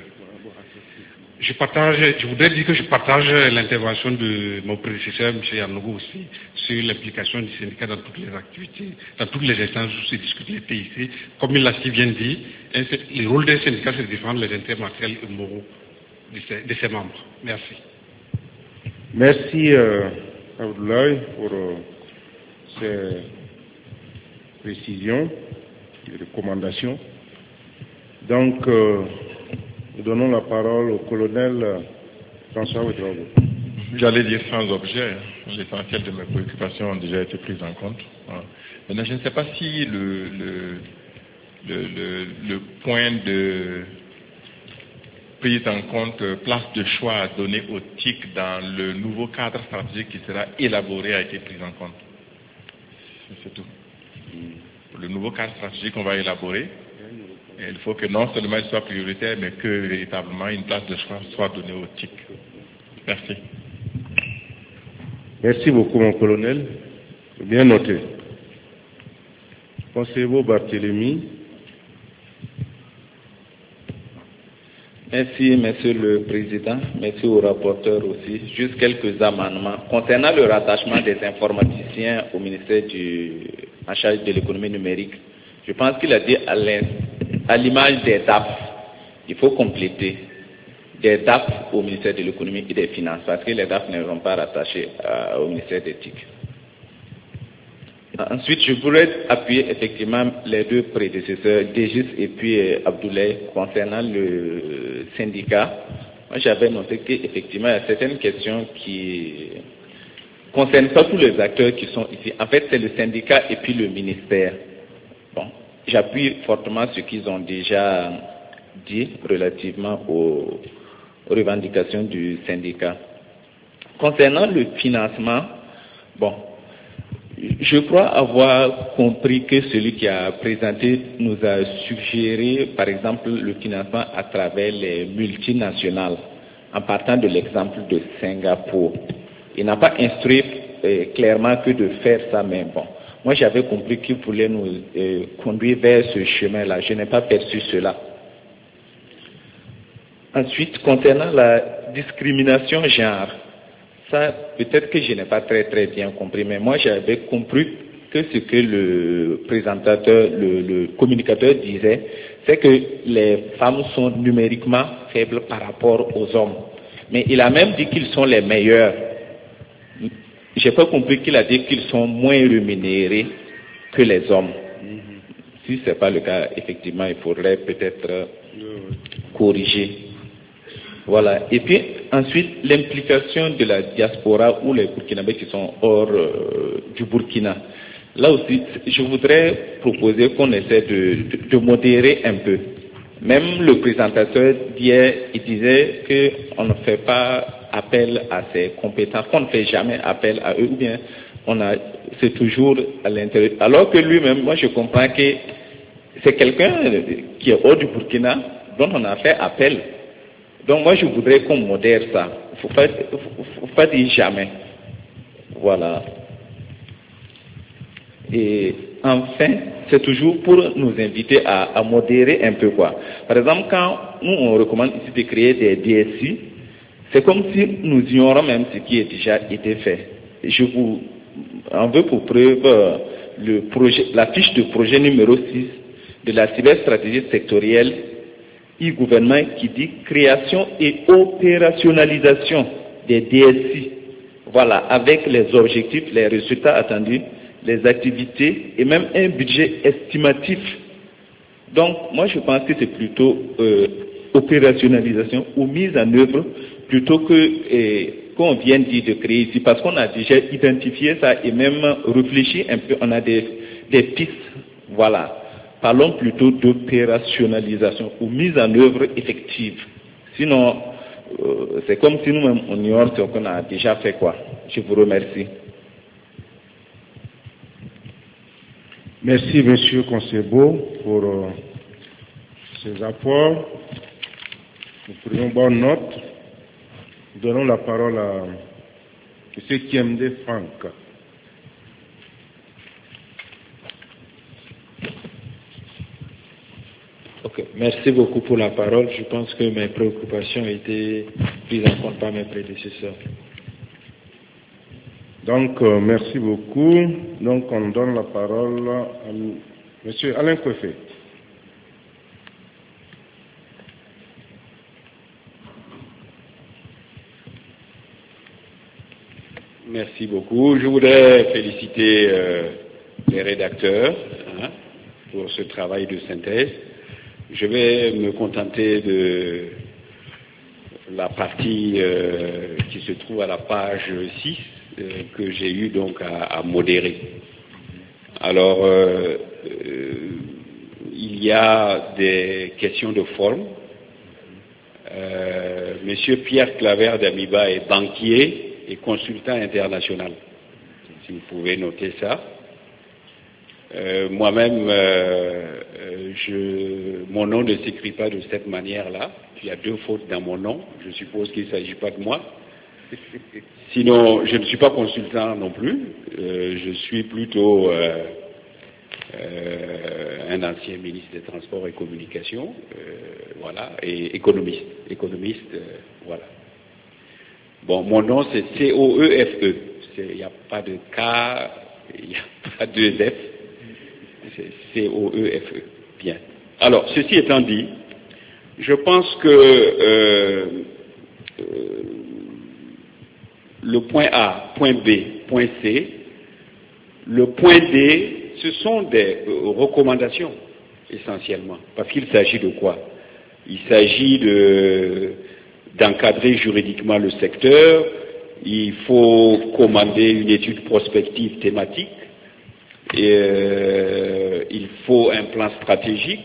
Je voudrais dire que je partage l'intervention de mon prédécesseur, M. Yanogo aussi, sur l'implication du syndicat dans toutes les activités, dans toutes les instances où se discutent les PIC. Comme il l'a si bien dit, le rôle d'un syndicat, c'est de défendre les intérêts matériels et moraux de ses membres. Merci. Merci Abdoulaye pour ces précisions et recommandations. Donc, nous donnons la parole au colonel François Ouedraogo. J'allais dire sans objet. L'essentiel de mes préoccupations ont déjà été prises en compte. Maintenant, je ne sais pas si le point de prise en compte, place de choix à donner aux TIC dans le nouveau cadre stratégique qui sera élaboré a été pris en compte. C'est tout. Pour le nouveau cadre stratégique qu'on va élaborer, il faut que non seulement il soit prioritaire, mais que véritablement une place de choix soit donnée aux TIC. Merci. Merci beaucoup, mon colonel. Bien noté. Conseiller Barthélémy. Merci, Monsieur le Président. Merci au rapporteur aussi. Juste quelques amendements. Concernant le rattachement des informaticiens au ministère en charge de l'économie numérique, je pense qu'il a dit à l'image des DAF, il faut compléter des DAF au ministère de l'économie et des finances, parce que les DAF ne seront pas rattachés au ministère d'éthique. Ensuite, je pourrais appuyer effectivement les deux prédécesseurs, Dégis et puis Abdoulaye, concernant le syndicat. Moi, j'avais noté qu'effectivement, il y a certaines questions qui ne concernent pas tous les acteurs qui sont ici. En fait, c'est le syndicat et puis le ministère. Bon, j'appuie fortement ce qu'ils ont déjà dit relativement aux revendications du syndicat. Concernant le financement, bon, je crois avoir compris que celui qui a présenté nous a suggéré, par exemple, le financement à travers les multinationales, en partant de l'exemple de Singapour. Il n'a pas instruit clairement que de faire ça, mais bon. Moi, j'avais compris qu'il voulait nous conduire vers ce chemin-là. Je n'ai pas perçu cela. Ensuite, concernant la discrimination genre, ça, peut-être que je n'ai pas très bien compris, mais moi j'avais compris que ce que le présentateur, le communicateur disait, c'est que les femmes sont numériquement faibles par rapport aux hommes. Mais il a même dit qu'ils sont les meilleurs. J'ai pas compris qu'il a dit qu'ils sont moins rémunérés que les hommes. Si ce n'est pas le cas, effectivement, il faudrait peut-être corriger. Voilà. Et puis, ensuite, l'implication de la diaspora ou les Burkinabés qui sont hors du Burkina. Là aussi, je voudrais proposer qu'on essaie de modérer un peu. Même le présentateur d'hier, il disait qu'on ne fait pas appel à ses compétences, qu'on ne fait jamais appel à eux, ou bien c'est toujours à l'intérieur. Alors que lui-même, moi je comprends que c'est quelqu'un qui est hors du Burkina, dont on a fait appel. Donc moi je voudrais qu'on modère ça. Il ne faut pas dire jamais. Voilà. Et enfin, c'est toujours pour nous inviter à modérer un peu quoi. Par exemple, quand nous on recommande ici de créer des DSI, c'est comme si nous ignorons même ce qui est déjà été fait. Je vous en veux pour preuve la fiche de projet numéro 6 de la cyberstratégie sectorielle e-gouvernement qui dit création et opérationnalisation des DSI. Voilà, avec les objectifs, les résultats attendus, les activités et même un budget estimatif. Donc, moi je pense que c'est plutôt opérationnalisation ou mise en œuvre plutôt que qu'on vient de créer ici, parce qu'on a déjà identifié ça et même réfléchi un peu, on a des pistes. Voilà. Parlons plutôt d'opérationnalisation ou mise en œuvre effective. Sinon, c'est comme si nous-mêmes on ignore ce qu'on a déjà fait quoi. Je vous remercie. Merci, Monsieur Concebo, pour ces apports. Nous prenons bonne note. Nous donnons la parole à M. Kiemde Franck. Okay. Merci beaucoup pour la parole. Je pense que mes préoccupations ont été prises en compte par mes prédécesseurs. Donc, merci beaucoup. Donc, on donne la parole à M. Alain Kouefé. Merci beaucoup. Je voudrais féliciter les rédacteurs pour ce travail de synthèse. Je vais me contenter de la partie qui se trouve à la page 6 que j'ai eu donc à modérer. Alors, il y a des questions de forme. Monsieur Pierre Claver d'Amiba est banquier et consultant international. Si vous pouvez noter ça. Moi-même, mon nom ne s'écrit pas de cette manière-là. Il y a 2 fautes dans mon nom. Je suppose qu'il ne s'agit pas de moi. Sinon, je ne suis pas consultant non plus. Je suis plutôt un ancien ministre des Transports et Communications, voilà, et économiste. Voilà. Bon, mon nom c'est COEFE. Il n'y a pas de K, il n'y a pas de F. C'est COEFE. Bien. Alors, ceci étant dit, je pense que le point A, point B, point C, le point D, ce sont des recommandations essentiellement. Parce qu'il s'agit de quoi? Il s'agit d'encadrer juridiquement le secteur, il faut commander une étude prospective thématique, il faut un plan stratégique,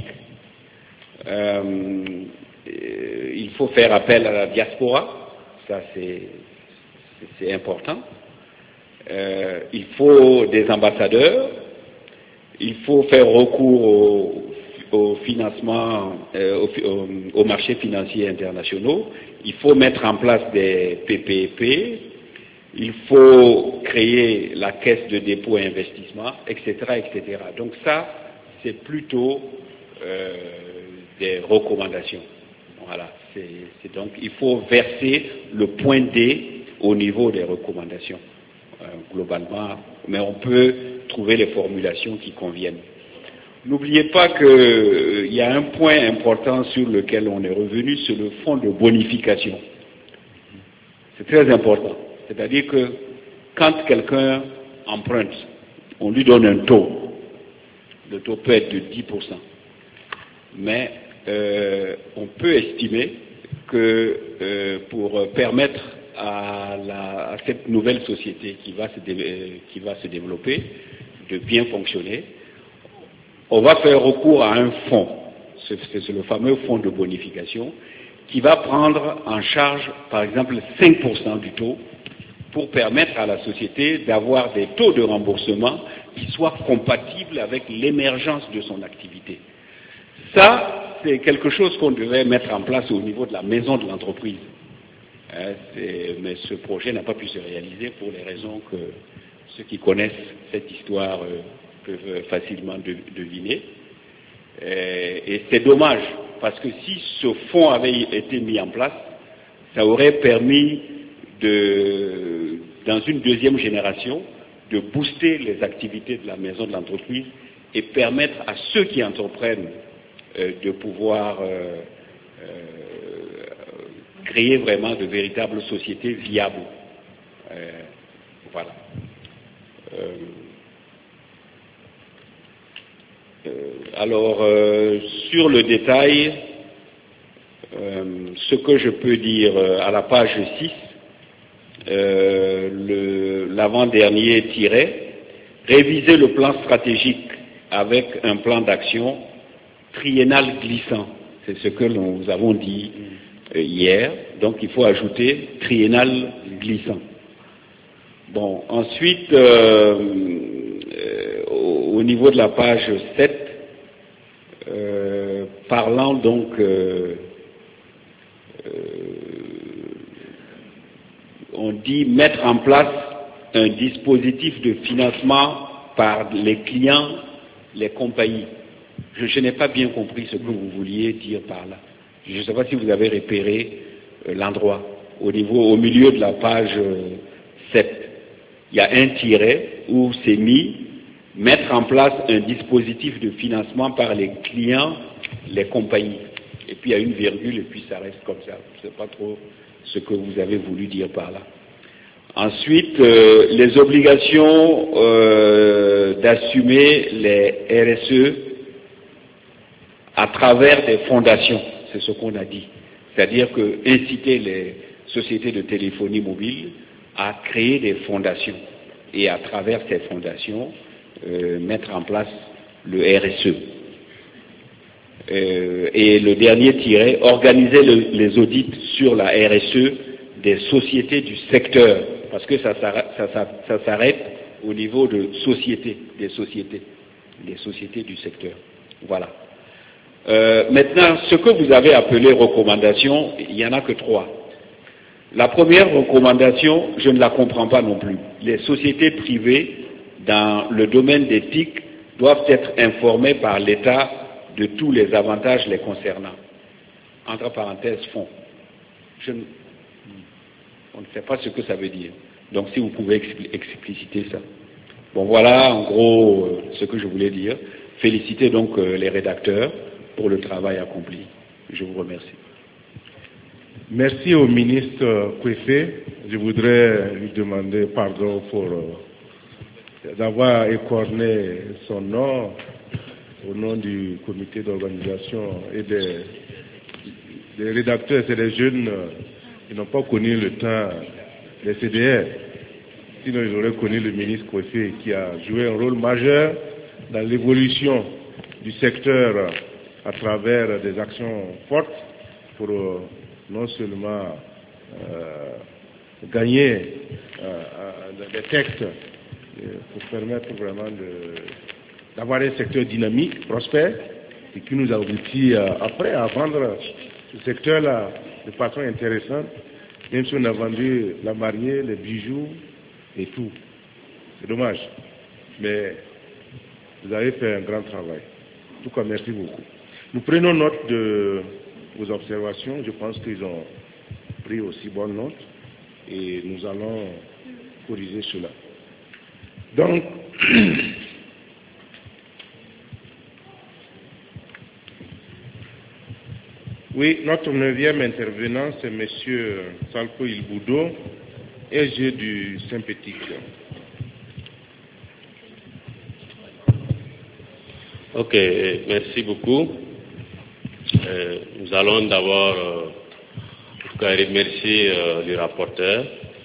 il faut faire appel à la diaspora, ça c'est important, il faut des ambassadeurs, il faut faire recours au financement, aux marchés financiers internationaux, il faut mettre en place des PPP, il faut créer la caisse de dépôt et investissement, etc., etc. Donc ça, c'est plutôt des recommandations. Voilà. Donc il faut verser le point D au niveau des recommandations, globalement, mais on peut trouver les formulations qui conviennent. N'oubliez pas qu'il y a un point important sur lequel on est revenu, c'est le fonds de bonification. C'est très important. C'est-à-dire que quand quelqu'un emprunte, on lui donne un taux. Le taux peut être de 10%. Mais on peut estimer que pour permettre à cette nouvelle société qui va se développer de bien fonctionner, on va faire recours à un fonds, c'est le fameux fonds de bonification, qui va prendre en charge, par exemple, 5% du taux pour permettre à la société d'avoir des taux de remboursement qui soient compatibles avec l'émergence de son activité. Ça, c'est quelque chose qu'on devait mettre en place au niveau de la maison de l'entreprise. Mais ce projet n'a pas pu se réaliser pour les raisons que ceux qui connaissent cette histoire peuvent facilement deviner. Et c'est dommage, parce que si ce fonds avait été mis en place, ça aurait permis dans une deuxième génération, de booster les activités de la maison de l'entreprise et permettre à ceux qui entreprennent de pouvoir créer vraiment de véritables sociétés viables. Voilà. Alors, sur le détail, ce que je peux dire à la page 6, l'avant-dernier tiret, réviser le plan stratégique avec un plan d'action triennal glissant. C'est ce que nous avons dit hier. Donc il faut ajouter triennal glissant. Bon, ensuite, au niveau de la page 7, parlant donc on dit mettre en place un dispositif de financement par les clients, les compagnies. Je n'ai pas bien compris ce que vous vouliez dire par là. Je ne sais pas si vous avez repéré l'endroit. Au milieu de la page 7, il y a un tiret où c'est mis mettre en place un dispositif de financement par les clients, les compagnies. Et puis il y a une virgule et puis ça reste comme ça. Je ne sais pas trop ce que vous avez voulu dire par là. Ensuite, les obligations d'assumer les RSE à travers des fondations, c'est ce qu'on a dit. C'est-à-dire que inciter les sociétés de téléphonie mobile à créer des fondations et à travers ces fondations mettre en place le RSE. Et le dernier tiret, organiser les audits sur la RSE des sociétés du secteur, parce que ça s'arrête au niveau de des sociétés du secteur. Voilà. Maintenant, ce que vous avez appelé recommandation, il n'y en a que 3. La première recommandation, je ne la comprends pas non plus. Les sociétés privées dans le domaine d'éthique doivent être informées par l'État de tous les avantages les concernant. Entre parenthèses, fonds. On ne sait pas ce que ça veut dire. Donc si vous pouvez expliciter ça. Bon, voilà en gros ce que je voulais dire. Féliciter donc les rédacteurs pour le travail accompli. Je vous remercie. Merci au ministre Kwefé. Je voudrais lui demander pardon pour d'avoir écorné son nom au nom du comité d'organisation et des rédacteurs. C'est des jeunes qui n'ont pas connu le temps des CDR. Sinon, ils auraient connu le ministre Kwefé qui a joué un rôle majeur dans l'évolution du secteur à travers des actions fortes pour non seulement gagner des textes pour permettre vraiment d'avoir un secteur dynamique, prospère, et qui nous aboutit après à vendre ce secteur-là de façon intéressante, même si on a vendu la mariée, les bijoux et tout. C'est dommage. Mais vous avez fait un grand travail. En tout cas, merci beaucoup. Nous prenons note de vos observations. Je pense qu'ils ont pris aussi bonne note et nous allons corriger cela. Donc, oui, notre 9e intervenant, c'est M. Salko Ilboudo, SG du Saint-Pétic. Ok, merci beaucoup. Nous allons d'abord remercier le rapporteur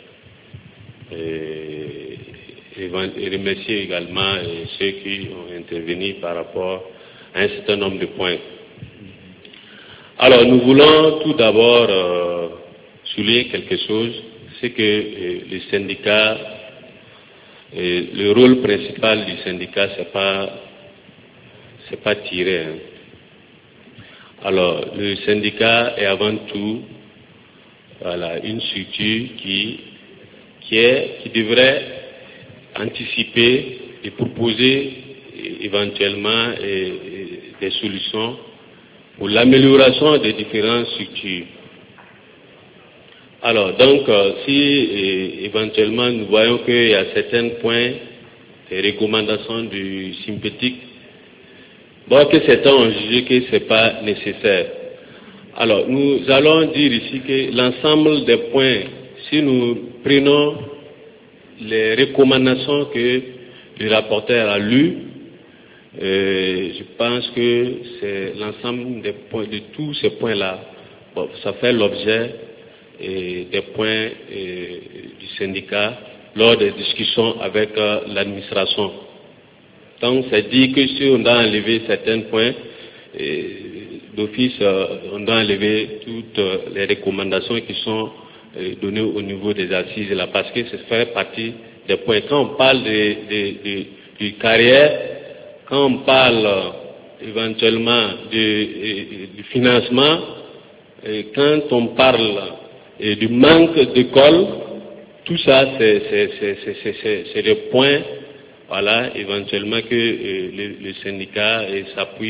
et remercier également ceux qui ont intervenu par rapport à un certain nombre de points. Alors, nous voulons tout d'abord souligner quelque chose, c'est que le syndicat, le rôle principal du syndicat, c'est pas tirer. Alors, le syndicat est avant tout une structure qui devrait anticiper et proposer éventuellement des solutions pour l'amélioration des différentes structures. Alors, donc, si éventuellement nous voyons qu'il y a certains points, des recommandations du synthétique, que certains ont jugé que ce n'est pas nécessaire. Alors, nous allons dire ici que l'ensemble des points, si nous prenons les recommandations que le rapporteur a lues, je pense que c'est l'ensemble des points, de tous ces points-là, ça fait l'objet des points du syndicat lors des discussions avec l'administration. Donc, c'est dit que si on doit enlever certains points, d'office, on doit enlever toutes les recommandations qui sont données au niveau des assises là, parce que ça fait partie des points. Quand on parle de carrière, quand on parle éventuellement du financement, quand on parle du manque d'école, tout ça, c'est des points, voilà, éventuellement que le syndicat s'appuie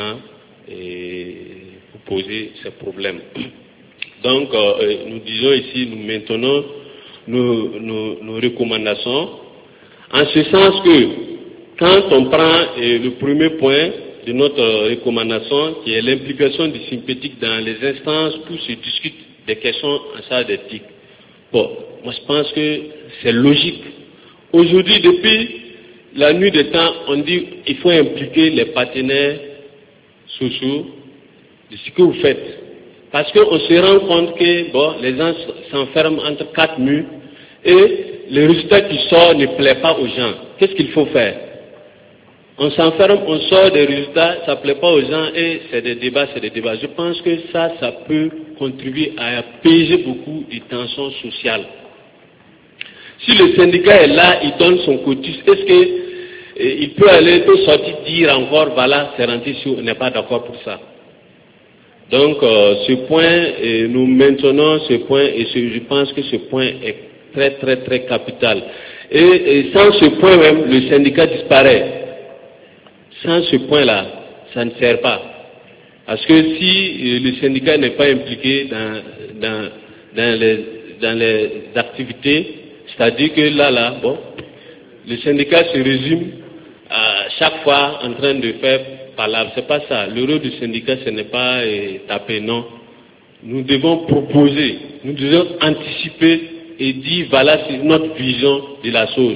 pour poser ces problèmes. Donc, nous disons ici, nous maintenons nos recommandations, en ce sens que quand on prend le premier point de notre recommandation, qui est l'implication du synthétique dans les instances où se discutent des questions en charge d'éthique. Bon, moi je pense que c'est logique. Aujourd'hui, depuis la nuit des temps, on dit qu'il faut impliquer les partenaires sociaux de ce que vous faites. Parce qu'on se rend compte que les gens s'enferment entre quatre murs et le résultat qui sort ne plaît pas aux gens. Qu'est-ce qu'il faut faire? On s'enferme, on sort des résultats, ça ne plaît pas aux gens et c'est des débats. Je pense que ça peut contribuer à apaiser beaucoup de tensions sociales. Si le syndicat est là, il donne son cotus, est-ce qu'il peut sortir dire encore, voilà, c'est rentré si on n'est pas d'accord pour ça. Donc, ce point, nous maintenons ce point et je pense que ce point est très, très, très capital. Et sans ce point même, le syndicat disparaît. Sans ce point-là, ça ne sert pas. Parce que si le syndicat n'est pas impliqué dans les activités, c'est-à-dire que là, le syndicat se résume à chaque fois en train de faire palabre. C'est pas ça. Le rôle du syndicat, ce n'est pas taper, non. Nous devons proposer, nous devons anticiper et dire voilà, c'est notre vision de la chose.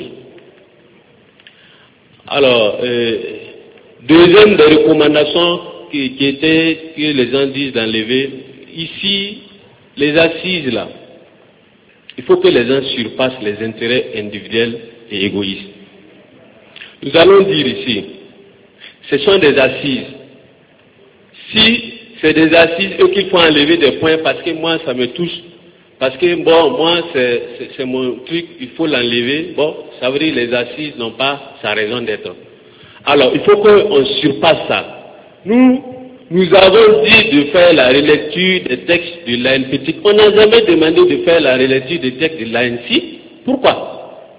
Alors, deuxième des recommandations que les gens disent d'enlever, ici, les assises là, il faut que les gens surpassent les intérêts individuels et égoïstes. Nous allons dire ici, ce sont des assises. Si c'est des assises et qu'il faut enlever des points parce que moi ça me touche, parce que moi c'est mon truc, il faut l'enlever, ça veut dire que les assises n'ont pas sa raison d'être. Alors il faut qu'on surpasse ça. Nous avons dit de faire la relecture des textes de l'ANPT. On n'a jamais demandé de faire la relecture des textes de l'ANSI. Pourquoi?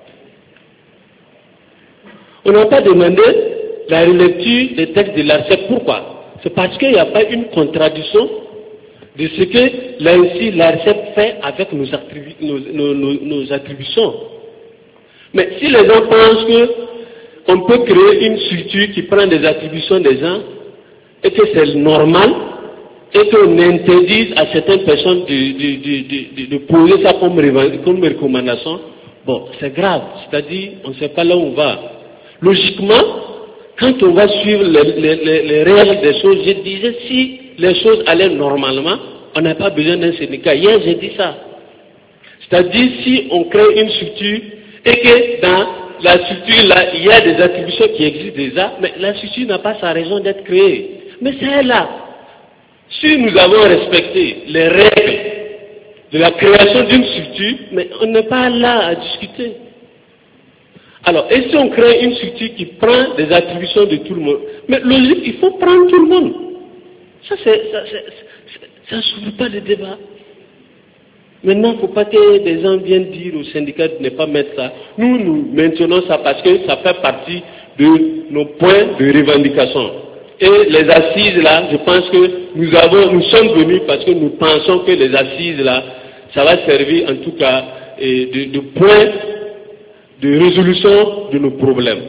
On n'a pas demandé la relecture des textes de l'ARCEP. Pourquoi? C'est parce qu'il n'y a pas une contradiction de ce que l'ANSI, l'ARCEP fait avec nos attributions. Mais si les gens pensent qu'on peut créer une structure qui prend des attributions des gens et que c'est normal et qu'on interdise à certaines personnes de poser ça comme recommandation, c'est grave. C'est-à-dire, on ne sait pas là où on va. Logiquement, quand on va suivre les règles des choses, je disais, si les choses allaient normalement, on n'a pas besoin d'un syndicat. Hier, j'ai dit ça. C'est-à-dire, si on crée une structure et que dans la structure, là, il y a des attributions qui existent déjà, mais la structure n'a pas sa raison d'être créée. Mais c'est là. Si nous avons respecté les règles de la création d'une structure, mais on n'est pas là à discuter. Alors, et si on crée une structure qui prend des attributions de tout le monde? Mais logique, il faut prendre tout le monde. Ça ne s'ouvre pas de débat. Maintenant, il ne faut pas que des gens viennent dire au syndicat de ne pas mettre ça. Nous maintenons ça parce que ça fait partie de nos points de revendication. Et les assises là, je pense que nous sommes venus parce que nous pensons que les assises là, ça va servir en tout cas de point de résolution de nos problèmes.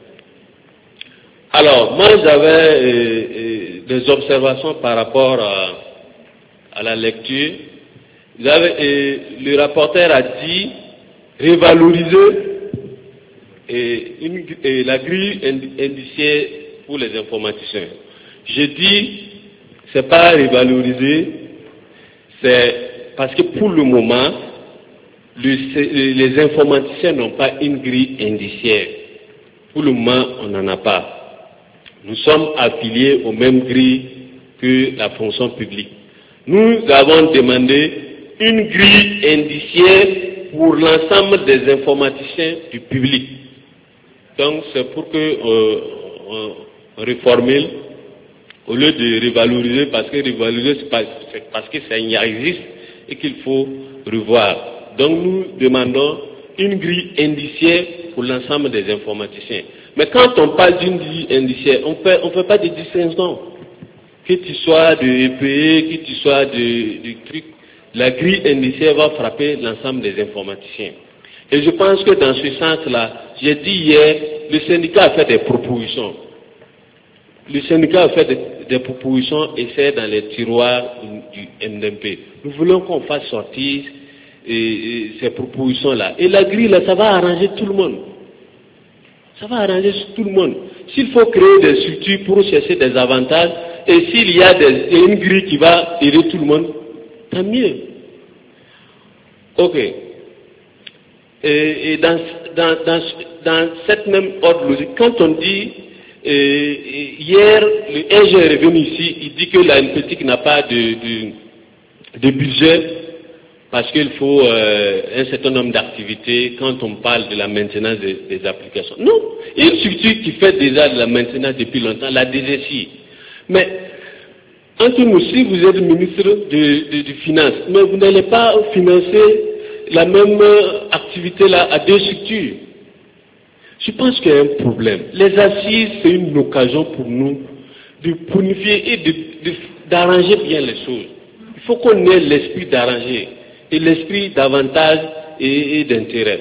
Alors, moi j'avais des observations par rapport à la lecture. Le rapporteur a dit revaloriser la grille indiciaire pour les informaticiens. J'ai dit c'est pas revaloriser, c'est parce que pour le moment les informaticiens n'ont pas une grille indiciaire. Pour le moment on n'en a pas. Nous sommes affiliés aux mêmes grilles que la fonction publique. Nous avons demandé une grille indiciaire pour l'ensemble des informaticiens du public. Donc c'est pour que on reformule au lieu de revaloriser, parce que revaloriser c'est parce que ça y existe et qu'il faut revoir. Donc nous demandons une grille indiciaire pour l'ensemble des informaticiens. Mais quand on parle d'une grille indiciaire, on fait pas de distinction. Que tu sois de EPE, que tu sois de truc, la grille indiciaire va frapper l'ensemble des informaticiens. Et je pense que dans ce sens-là, j'ai dit hier, le syndicat a fait des propositions. Le syndicat a fait des propositions et c'est dans les tiroirs du NDP. Nous voulons qu'on fasse sortir ces propositions-là. Et la grille, là, ça va arranger tout le monde. Ça va arranger tout le monde. S'il faut créer des structures pour chercher des avantages, et s'il y a une grille qui va aider tout le monde, tant mieux. Ok. Et dans cette même ordre logique, quand on dit, hier, le EG est revenu ici, il dit que la NPTIC n'a pas de budget, parce qu'il faut un certain nombre d'activités quand on parle de la maintenance des applications. Non, il y a une structure qui fait déjà de la maintenance depuis longtemps, la DGSI. Mais, entre nous, si vous êtes ministre de Finances, mais vous n'allez pas financer la même activité là à deux structures. Je pense qu'il y a un problème. Les assises, c'est une occasion pour nous de bonifier et d'arranger bien les choses. Il faut qu'on ait l'esprit d'arranger et l'esprit d'avantage et d'intérêt.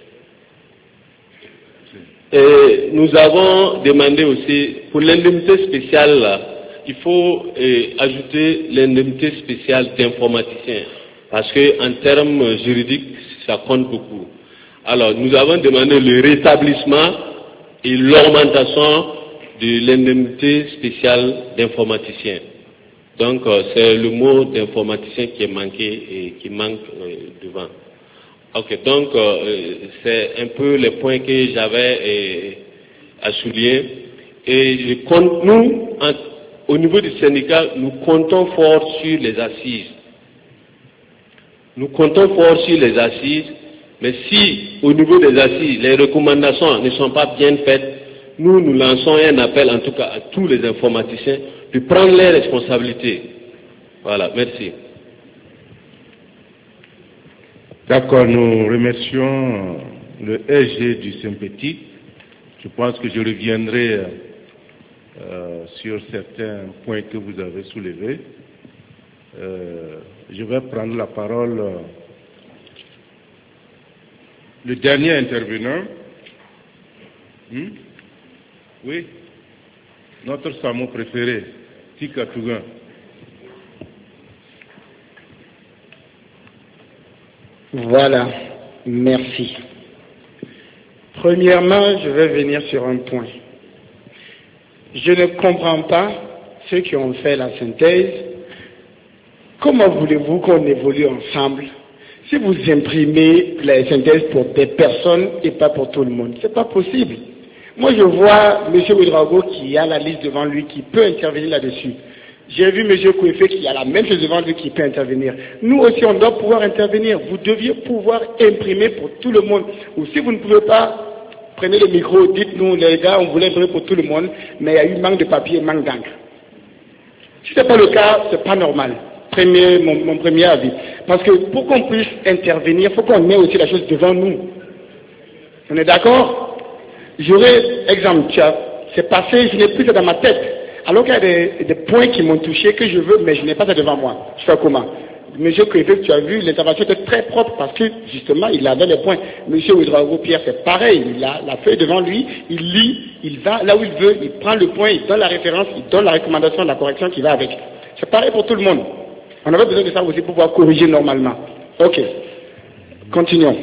Et nous avons demandé aussi, pour l'indemnité spéciale, là, il faut ajouter l'indemnité spéciale d'informaticien, parce qu'en termes juridiques, ça compte beaucoup. Alors, nous avons demandé le rétablissement et l'augmentation de l'indemnité spéciale d'informaticien. Donc, c'est le mot d'informaticien qui est manqué et qui manque devant. Ok, donc, c'est un peu les points que j'avais à souligner. Et je compte, nous, au niveau du syndicat, nous comptons fort sur les assises. Nous comptons fort sur les assises, mais si, au niveau des assises, les recommandations ne sont pas bien faites, nous lançons un appel, en tout cas, à tous les informaticiens, de prendre les responsabilités. Voilà, merci. D'accord, nous remercions le SG du Sympétique. Je pense que je reviendrai sur certains points que vous avez soulevés. Je vais prendre la parole. Le dernier intervenant. Oui, notre Samo préféré, Tika Tougan. Voilà, merci. Premièrement, je vais venir sur un point. Je ne comprends pas ceux qui ont fait la synthèse. Comment voulez-vous qu'on évolue ensemble si vous imprimez la synthèse pour des personnes et pas pour tout le monde? C'est pas possible. Moi, je vois M. Ouedraogo qui a la liste devant lui, qui peut intervenir là-dessus. J'ai vu M. Kouefé qui a la même chose devant lui, qui peut intervenir. Nous aussi, on doit pouvoir intervenir. Vous deviez pouvoir imprimer pour tout le monde. Ou si vous ne pouvez pas, prenez le micro, dites-nous, les gars, on voulait imprimer pour tout le monde, mais il y a eu manque de papier, manque d'encre. Si ce n'est pas le cas, ce n'est pas normal. Mon premier avis. Parce que pour qu'on puisse intervenir, il faut qu'on mette aussi la chose devant nous. On est d'accord? J'aurais, exemple, c'est passé, je n'ai plus ça dans ma tête. Alors qu'il y a des points qui m'ont touché, que je veux, mais je n'ai pas ça devant moi. Je fais comment? Monsieur Kouébé, tu as vu, l'intervention était très propre parce que, justement, il avait les points. Monsieur Ouedraogo Pierre, c'est pareil. Il a la feuille devant lui, il lit, il va là où il veut, il prend le point, il donne la référence, il donne la recommandation, la correction qui va avec. C'est pareil pour tout le monde. On avait besoin de ça aussi pour pouvoir corriger normalement. Ok. Continuons.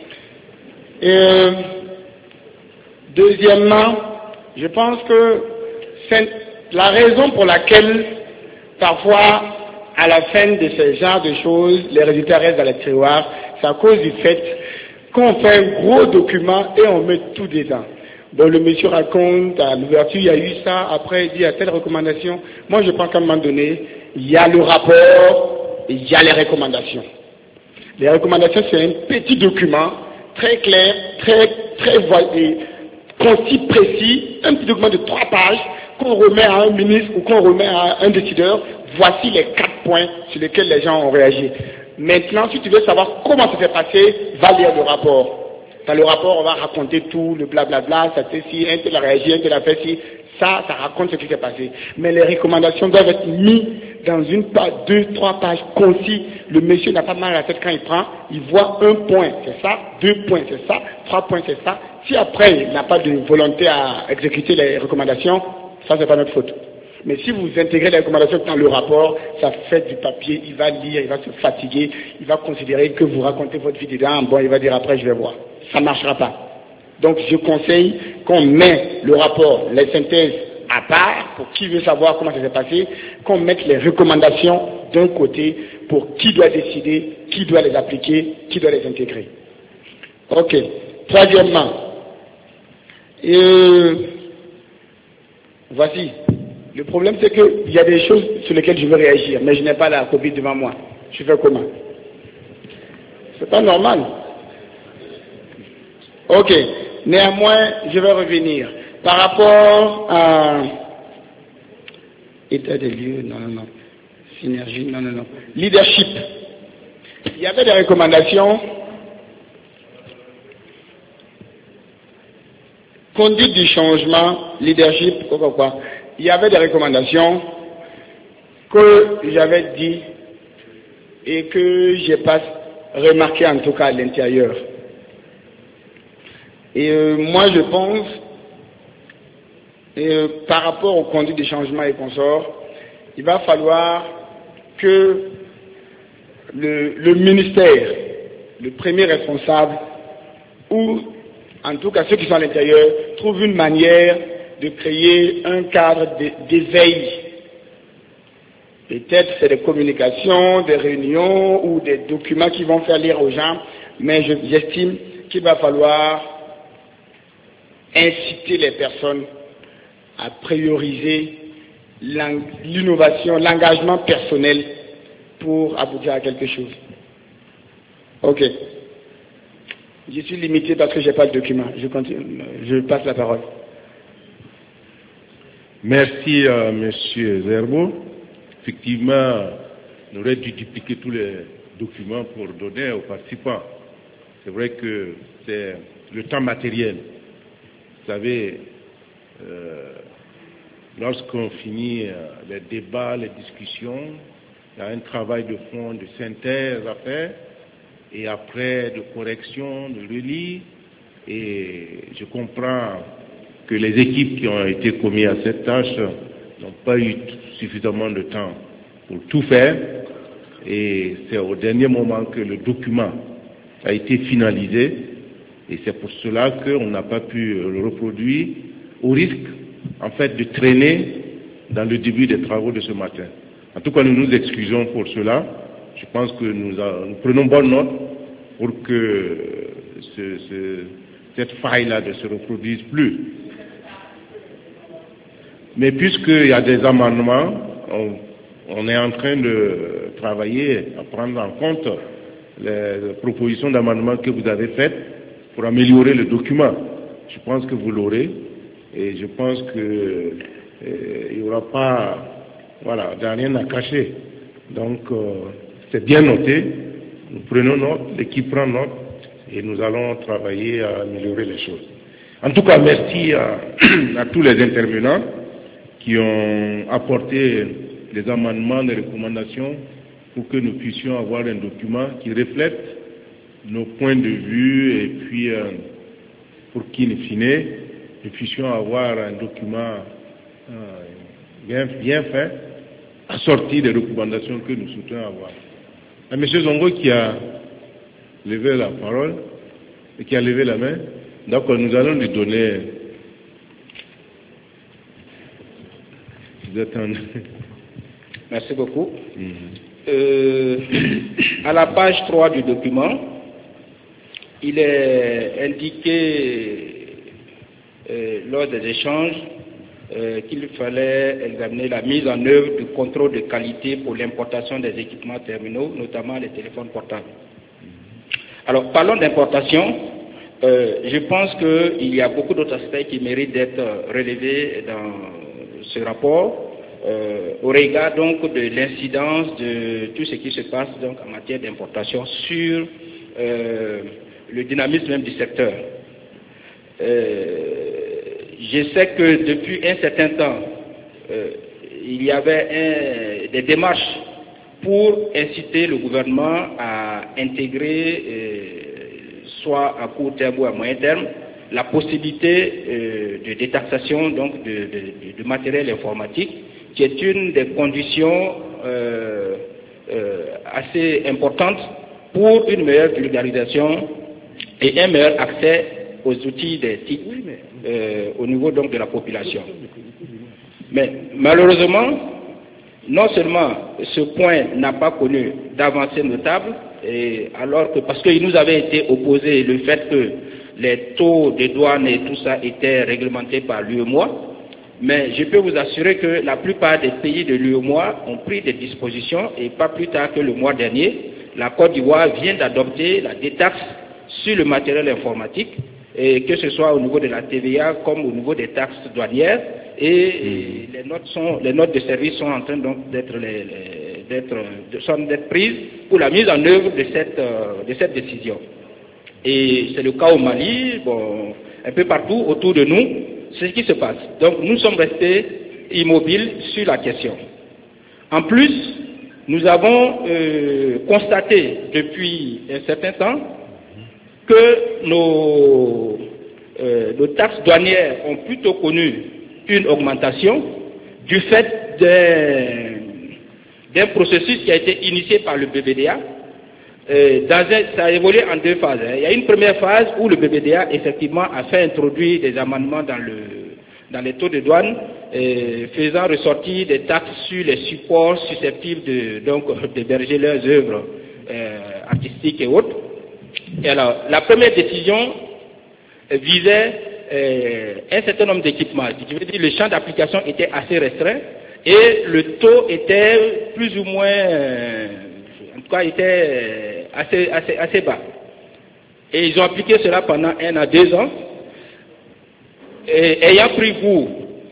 Deuxièmement, je pense que c'est la raison pour laquelle, parfois, à la fin de ce genre de choses, les résultats restent dans les tiroirs, c'est à cause du fait qu'on fait un gros document et on met tout dedans. Bon, le monsieur raconte, à l'ouverture, il y a eu ça, après, il dit, il y a telle recommandation. Moi, je pense qu'à un moment donné, il y a le rapport, et il y a les recommandations. Les recommandations, c'est un petit document, très clair, très concis, précis, un petit document de 3 pages, qu'on remet à un ministre ou qu'on remet à un décideur. Voici les 4 points sur lesquels les gens ont réagi. Maintenant, si tu veux savoir comment ça s'est passé, va lire le rapport. Dans le rapport, on va raconter tout, le blablabla, ça c'est si, un tel a réagi, un tel a fait si, ça raconte ce qui s'est passé. Mais les recommandations doivent être mises dans une page, 2, 3 pages concis. Le monsieur n'a pas mal à la tête quand il prend, il voit 1 point, c'est ça, 2 points, c'est ça, 3 points, c'est ça. Si après, il n'a pas de volonté à exécuter les recommandations, ça c'est pas notre faute. Mais si vous intégrez les recommandations dans le rapport, ça fait du papier, il va lire, il va se fatiguer, il va considérer que vous racontez votre vie dedans, bon, il va dire après je vais voir. Ça ne marchera pas. Donc je conseille qu'on met le rapport, les synthèses à part, pour qui veut savoir comment ça s'est passé, qu'on mette les recommandations d'un côté pour qui doit décider, qui doit les appliquer, qui doit les intégrer. Ok. Troisièmement, voici. Le problème, c'est qu'il y a des choses sur lesquelles je veux réagir, mais je n'ai pas la copie devant moi. Je fais comment? C'est pas normal. Ok. Néanmoins, je vais revenir. Par rapport à état des lieux, non. Synergie, non. Leadership. Il y avait des recommandations. Conduite du changement, leadership, quoi. Il y avait des recommandations que j'avais dit et que j'ai pas remarqué en tout cas à l'intérieur. Et moi je pense, par rapport aux conduites de changement et consorts, il va falloir que le ministère, le premier responsable, ou en tout cas ceux qui sont à l'intérieur, trouvent une manière de créer un cadre d'éveil. Peut-être c'est des communications, des réunions ou des documents qui vont faire lire aux gens, mais j'estime qu'il va falloir inciter les personnes à prioriser l'innovation, l'engagement personnel pour aboutir à quelque chose. Ok. Je suis limité parce que je n'ai pas le document. Je passe la parole. Merci à M. Zerbo. Effectivement, on aurait dû dupliquer tous les documents pour donner aux participants. C'est vrai que c'est le temps matériel. Vous savez, lorsqu'on finit les débats, les discussions, il y a un travail de fond, de synthèse à faire, et après de correction, de relis, et je comprends que les équipes qui ont été commises à cette tâche n'ont pas eu suffisamment de temps pour tout faire, et c'est au dernier moment que le document a été finalisé, et c'est pour cela qu'on n'a pas pu le reproduire, au risque, en fait, de traîner dans le début des travaux de ce matin. En tout cas, nous nous excusons pour cela. Je pense que nous prenons bonne note pour que cette faille-là ne se reproduise plus. Mais puisqu'il y a des amendements, on est en train de travailler à prendre en compte les propositions d'amendement que vous avez faites pour améliorer le document. Je pense que vous l'aurez et je pense qu'il n'y aura pas Voilà, il n'y a rien à cacher. Donc, c'est bien noté. Nous prenons note, l'équipe prend note et nous allons travailler à améliorer les choses. En tout cas, merci à tous les intervenants qui ont apporté des amendements, des recommandations pour que nous puissions avoir un document qui reflète nos points de vue et puis pour qu'in fine, nous puissions avoir un document bien fait, assorti des recommandations que nous souhaitons avoir. M. Zongo qui a levé la parole et qui a levé la main, donc nous allons lui donner... Merci beaucoup. À la page 3 du document, il est indiqué lors des échanges qu'il fallait examiner la mise en œuvre du contrôle de qualité pour l'importation des équipements terminaux, notamment les téléphones portables. Alors, parlons d'importation. Je pense qu'il y a beaucoup d'autres aspects qui méritent d'être relevés dans ce rapport, au regard donc de l'incidence de tout ce qui se passe donc en matière d'importation sur le dynamisme même du secteur. Je sais que depuis un certain temps, il y avait des démarches pour inciter le gouvernement à intégrer, soit à court terme ou à moyen terme, la possibilité de détaxation donc de matériel informatique, qui est une des conditions assez importantes pour une meilleure vulgarisation et un meilleur accès aux outils des TIC au niveau donc de la population. Mais malheureusement, non seulement ce point n'a pas connu d'avancée notable, et alors que parce qu'il nous avait été opposé le fait que les taux de douane et tout ça étaient réglementés par l'UEMOA, mais je peux vous assurer que la plupart des pays de l'UEMOA ont pris des dispositions et pas plus tard que le mois dernier, la Côte d'Ivoire vient d'adopter la détaxe sur le matériel informatique, et que ce soit au niveau de la TVA comme au niveau des taxes douanières, et les notes de service sont en train donc d'être prises pour la mise en œuvre de cette décision. Et c'est le cas au Mali, bon, un peu partout autour de nous, c'est ce qui se passe. Donc nous sommes restés immobiles sur la question. En plus, nous avons constaté depuis un certain temps que nos taxes douanières ont plutôt connu une augmentation du fait d'un processus qui a été initié par le BBDA. Ça a évolué en deux phases. Il y a une première phase où le BBDA effectivement a fait introduire des amendements dans les taux de douane, faisant ressortir des taxes sur les supports susceptibles d'héberger leurs œuvres artistiques et autres. Et alors, la première décision visait un certain nombre d'équipements. Je veux dire, le champ d'application était assez restreint et le taux était plus ou moins, en tout cas, était assez bas. Et ils ont appliqué cela pendant 1 à 2 ans. Et ayant pris goût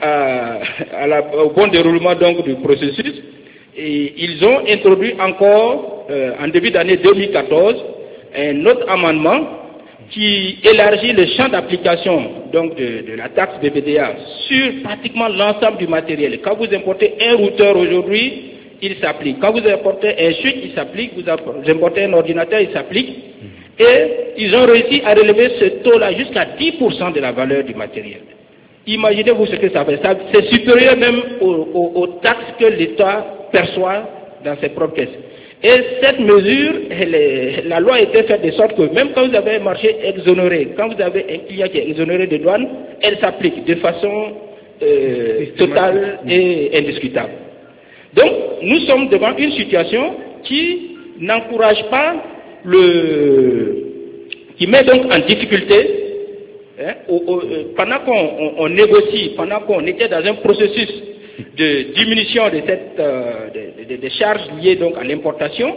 au bon déroulement donc du processus, et ils ont introduit encore, en début d'année 2014, un autre amendement qui élargit le champ d'application donc de la taxe BBDA sur pratiquement l'ensemble du matériel. Quand vous importez un routeur aujourd'hui, il s'applique. Quand vous importez un switch, il s'applique. Vous importez un ordinateur, il s'applique. Et ils ont réussi à relever ce taux-là jusqu'à 10% de la valeur du matériel. Imaginez-vous ce que ça fait. C'est supérieur même aux taxes que l'État perçoit dans ses propres caisses. Et cette mesure, la loi a été faite de sorte que même quand vous avez un marché exonéré, quand vous avez un client qui est exonéré de douane, elle s'applique de façon totale et indiscutable. Donc, nous sommes devant une situation qui n'encourage pas qui met donc en difficulté, pendant qu'on négocie, pendant qu'on était dans un processus de diminution de des charges liées donc à l'importation,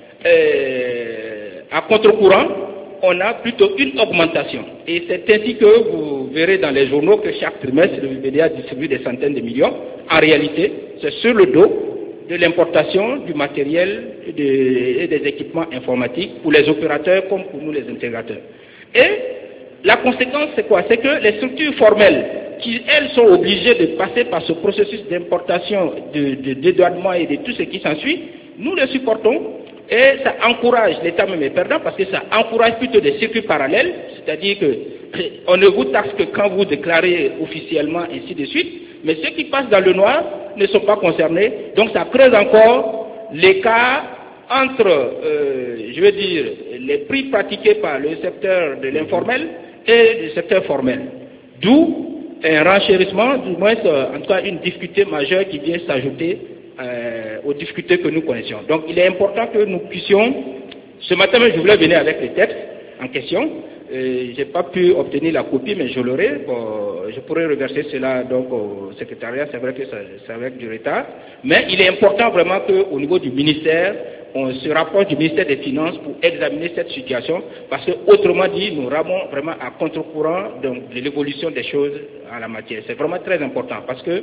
à contre-courant, on a plutôt une augmentation. Et c'est ainsi que vous verrez dans les journaux que chaque trimestre, le BBDA distribue des centaines de millions. En réalité, c'est sur le dos de l'importation du matériel et des équipements informatiques pour les opérateurs comme pour nous les intégrateurs. Et la conséquence, c'est quoi? C'est que les structures formelles, qui elles sont obligées de passer par ce processus d'importation, de dédouanement et de tout ce qui s'ensuit, nous le supportons et ça encourage, l'État même est perdant parce que ça encourage plutôt des circuits parallèles, c'est-à-dire qu'on ne vous taxe que quand vous déclarez officiellement, ainsi de suite, mais ceux qui passent dans le noir ne sont pas concernés, donc ça creuse encore l'écart entre, je veux dire, les prix pratiqués par le secteur de l'informel et le secteur formel. D'où un renchérissement, du moins en tout cas une difficulté majeure qui vient s'ajouter aux difficultés que nous connaissions. Donc il est important que nous puissions, ce matin même je voulais venir avec les textes en question, je n'ai pas pu obtenir la copie mais je l'aurai, je pourrais reverser cela donc au secrétariat, c'est vrai que c'est avec du retard, mais il est important vraiment qu'au niveau du ministère, on se rapproche du ministère des Finances pour examiner cette situation, parce que autrement dit, nous ramons vraiment à contre-courant de l'évolution des choses en la matière. C'est vraiment très important, parce que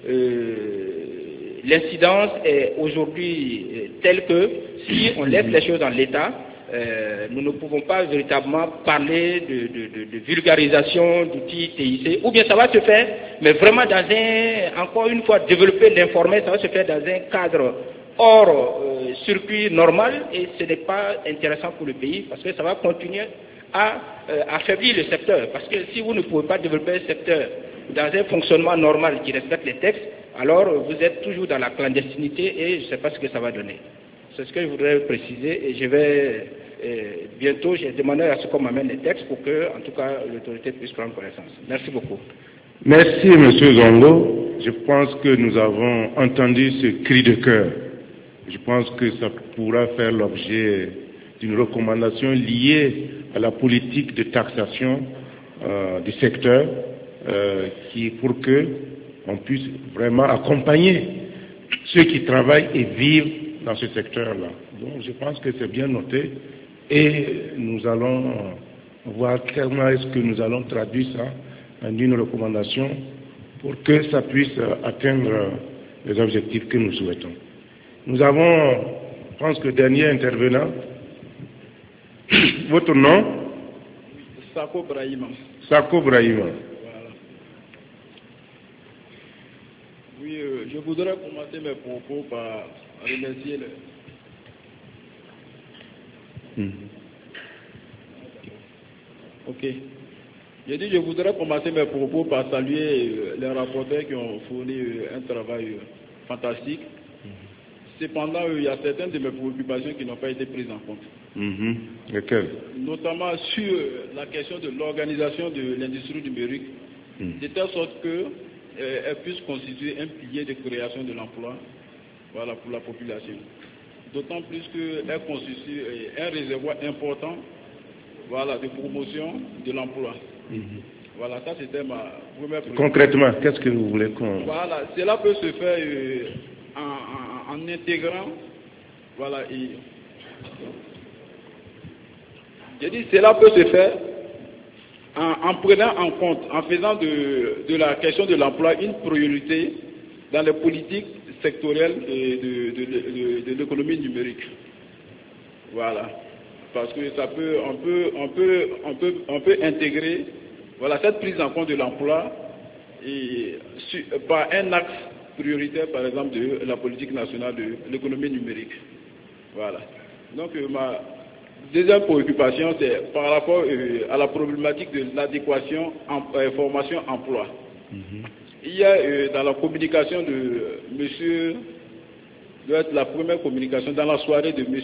l'incidence est aujourd'hui telle que si on laisse les choses dans l'état, nous ne pouvons pas véritablement parler de vulgarisation d'outils TIC, ou bien ça va se faire, mais vraiment dans encore une fois, développer l'informel, ça va se faire dans un cadre hors circuit normal, et ce n'est pas intéressant pour le pays, parce que ça va continuer à affaiblir le secteur, parce que si vous ne pouvez pas développer un secteur dans un fonctionnement normal qui respecte les textes, alors vous êtes toujours dans la clandestinité et je ne sais pas ce que ça va donner. C'est ce que je voudrais préciser et je vais bientôt, j'ai demandé à ce qu'on m'amène les textes pour que, en tout cas, l'autorité puisse prendre connaissance. Merci beaucoup. Merci, M. Zongo. Je pense que nous avons entendu ce cri de cœur. Je pense que ça pourra faire l'objet d'une recommandation liée à la politique de taxation du secteur pour que on puisse vraiment accompagner ceux qui travaillent et vivent dans ce secteur-là. Donc je pense que c'est bien noté et nous allons voir comment est-ce que nous allons traduire ça en une recommandation pour que ça puisse atteindre les objectifs que nous souhaitons. Nous avons, je pense que dernier intervenant, votre nom? Sako Brahima. Sako Brahima. Oui, je voudrais commencer mes propos par remercier Ok. Je voudrais commencer mes propos par saluer les rapporteurs qui ont fourni un travail fantastique. Cependant, il y a certaines de mes préoccupations qui n'ont pas été prises en compte. Lesquelles? Notamment sur la question de l'organisation de l'industrie numérique, de telle sorte que elle puisse constituer un pilier de création de l'emploi, voilà, pour la population. D'autant plus qu'elle constitue un réservoir important, voilà, de promotion de l'emploi. Voilà, ça c'était ma première préoccupation. Concrètement, qu'est-ce que vous voulez qu'on... Voilà, cela peut se faire en intégrant, voilà, j'ai dit cela peut se faire en prenant en compte, en faisant de la question de l'emploi une priorité dans les politiques sectorielles de l'économie numérique. Voilà. Parce que ça peut, on peut intégrer, voilà, cette prise en compte de l'emploi par un axe prioritaire, par exemple, de la politique nationale de l'économie numérique. Voilà. Donc, ma deuxième préoccupation, c'est par rapport à la problématique de l'adéquation formation-emploi. Il y a dans la communication de monsieur, doit être la première communication dans la soirée de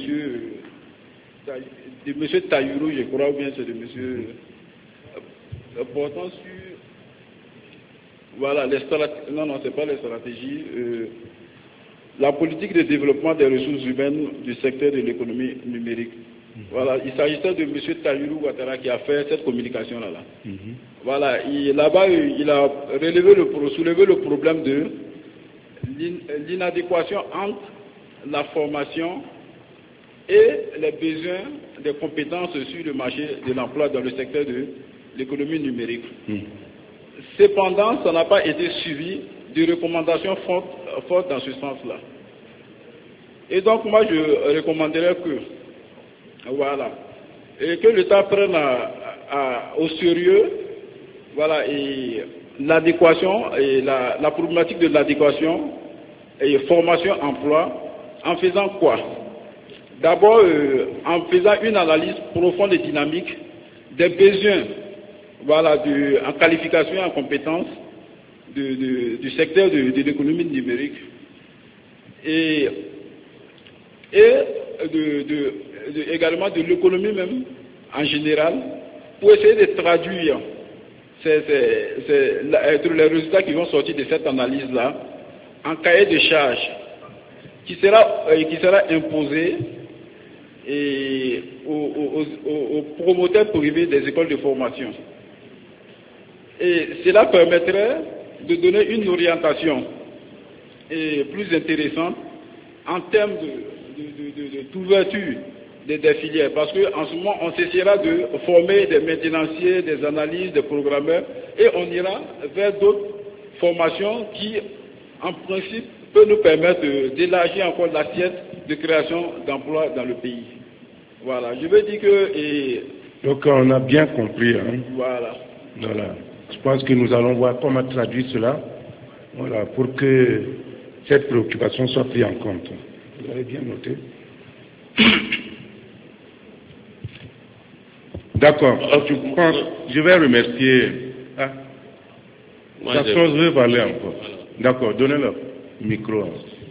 monsieur Tayourou, je crois, ou bien c'est de monsieur portant sur, voilà, non, c'est pas les stratégies, la politique de développement des ressources humaines du secteur de l'économie numérique. Voilà, il s'agissait de M. Tayourou Ouattara qui a fait cette communication-là. Voilà, là-bas, il a soulevé le problème de l'inadéquation entre la formation et les besoins des compétences sur le marché de l'emploi dans le secteur de l'économie numérique. Cependant, ça n'a pas été suivi de recommandations fortes dans ce sens-là. Et donc moi je recommanderais que, voilà, et que l'État prenne au sérieux, voilà, et l'adéquation et la problématique de l'adéquation et formation emploi, en faisant quoi? D'abord, en faisant une analyse profonde et dynamique des besoins, voilà, en qualification et en compétences du secteur de l'économie numérique et également de l'économie même en général, pour essayer de traduire les résultats qui vont sortir de cette analyse-là en cahier de charges qui sera imposé aux promoteurs privés des écoles de formation. Et cela permettrait de donner une orientation plus intéressante en termes d'ouverture des filières, parce qu'en ce moment, on cessera de former des maintenanciers, des analystes, des programmeurs, et on ira vers d'autres formations qui, en principe, peuvent nous permettre d'élargir encore l'assiette de création d'emplois dans le pays. Voilà, je veux dire que... Donc on a bien compris. Hein? Voilà. Voilà. Je pense que nous allons voir comment traduire cela, voilà, pour que cette préoccupation soit prise en compte. Vous avez bien noté. D'accord. Je vais remercier. Ah. La chose veut parler encore. D'accord, donnez-le micro.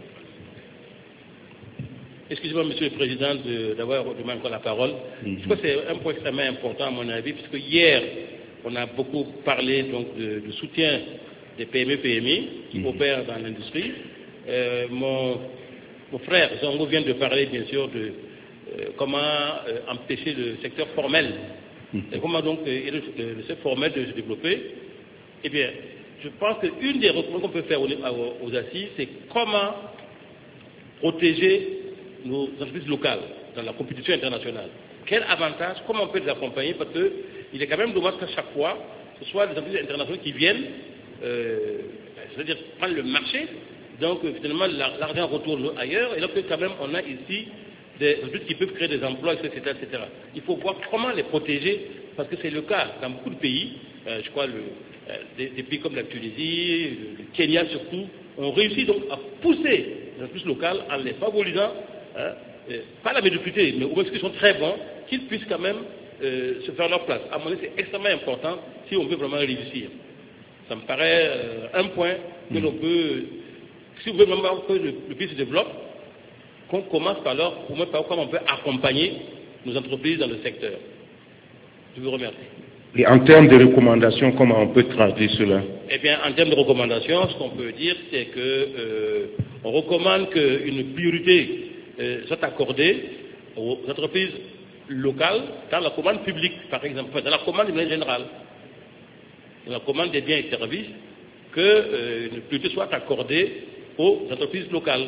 Excusez-moi, Monsieur le Président, d'avoir demandé encore la parole. Je crois que c'est un point extrêmement important à mon avis, puisque hier, on a beaucoup parlé donc de soutien des PME-PMI qui opèrent dans l'industrie. Mon frère Zongo vient de parler, bien sûr, de comment empêcher le secteur formel, et comment donc le secteur formel de se développer. Eh bien, je pense qu'une des recommandations qu'on peut faire aux assises, c'est comment protéger nos entreprises locales dans la compétition internationale. Quel avantage, comment on peut les accompagner, parce qu'il est quand même dommage qu'à chaque fois, ce soit des entreprises internationales qui viennent, c'est-à-dire prendre le marché, donc finalement l'argent retourne ailleurs, et là que quand même on a ici des entreprises qui peuvent créer des emplois, etc., etc. Il faut voir comment les protéger, parce que c'est le cas dans beaucoup de pays, je crois des pays comme la Tunisie, le Kenya surtout, ont réussi donc à pousser les entreprises locales en les favorisant, pas la médiocrité, mais au moins qu'ils sont très bons, qu'ils puissent quand même se faire leur place. À mon avis, c'est extrêmement important si on veut vraiment réussir. Ça me paraît un point que l'on peut, si on veut vraiment que le pays se développe, qu'on commence par leur, au moins par comment on peut accompagner nos entreprises dans le secteur. Je vous remercie. Et en termes de recommandations, comment on peut traduire cela? Eh bien, en termes de recommandations, ce qu'on peut dire, c'est que on recommande qu'une priorité soit accordée aux entreprises locales dans la commande publique, par exemple, dans la commande de manière générale, dans la commande des biens et services, qu'une priorité soit accordée aux entreprises locales.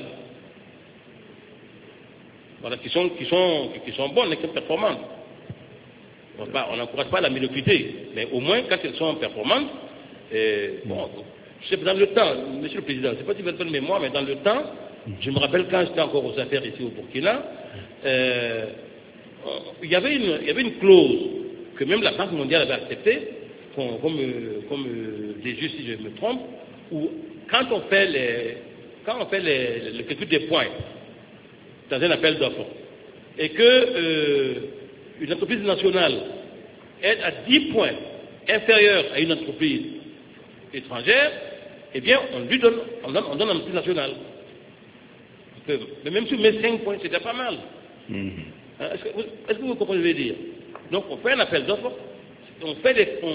Voilà, qui sont bonnes et qui sont performantes. On n'encourage pas la médiocrité, mais au moins quand elles sont performantes, bon, je sais, dans le temps, Monsieur le Président, je ne sais pas si vous avez de mémoire, mais dans le temps, je me rappelle quand j'étais encore aux affaires ici au Burkina, il y avait une clause que même la Banque mondiale avait acceptée, comme des juges si je me trompe, où quand on fait le calcul des points dans un appel d'offres, et que une entreprise nationale est à 10 points inférieure à une entreprise étrangère, eh bien, on donne l'entreprise nationale. Mais même si on met 5 points, c'était pas mal. Est-ce que vous comprenez ce que je veux dire? Donc, on fait un appel d'offres, on fait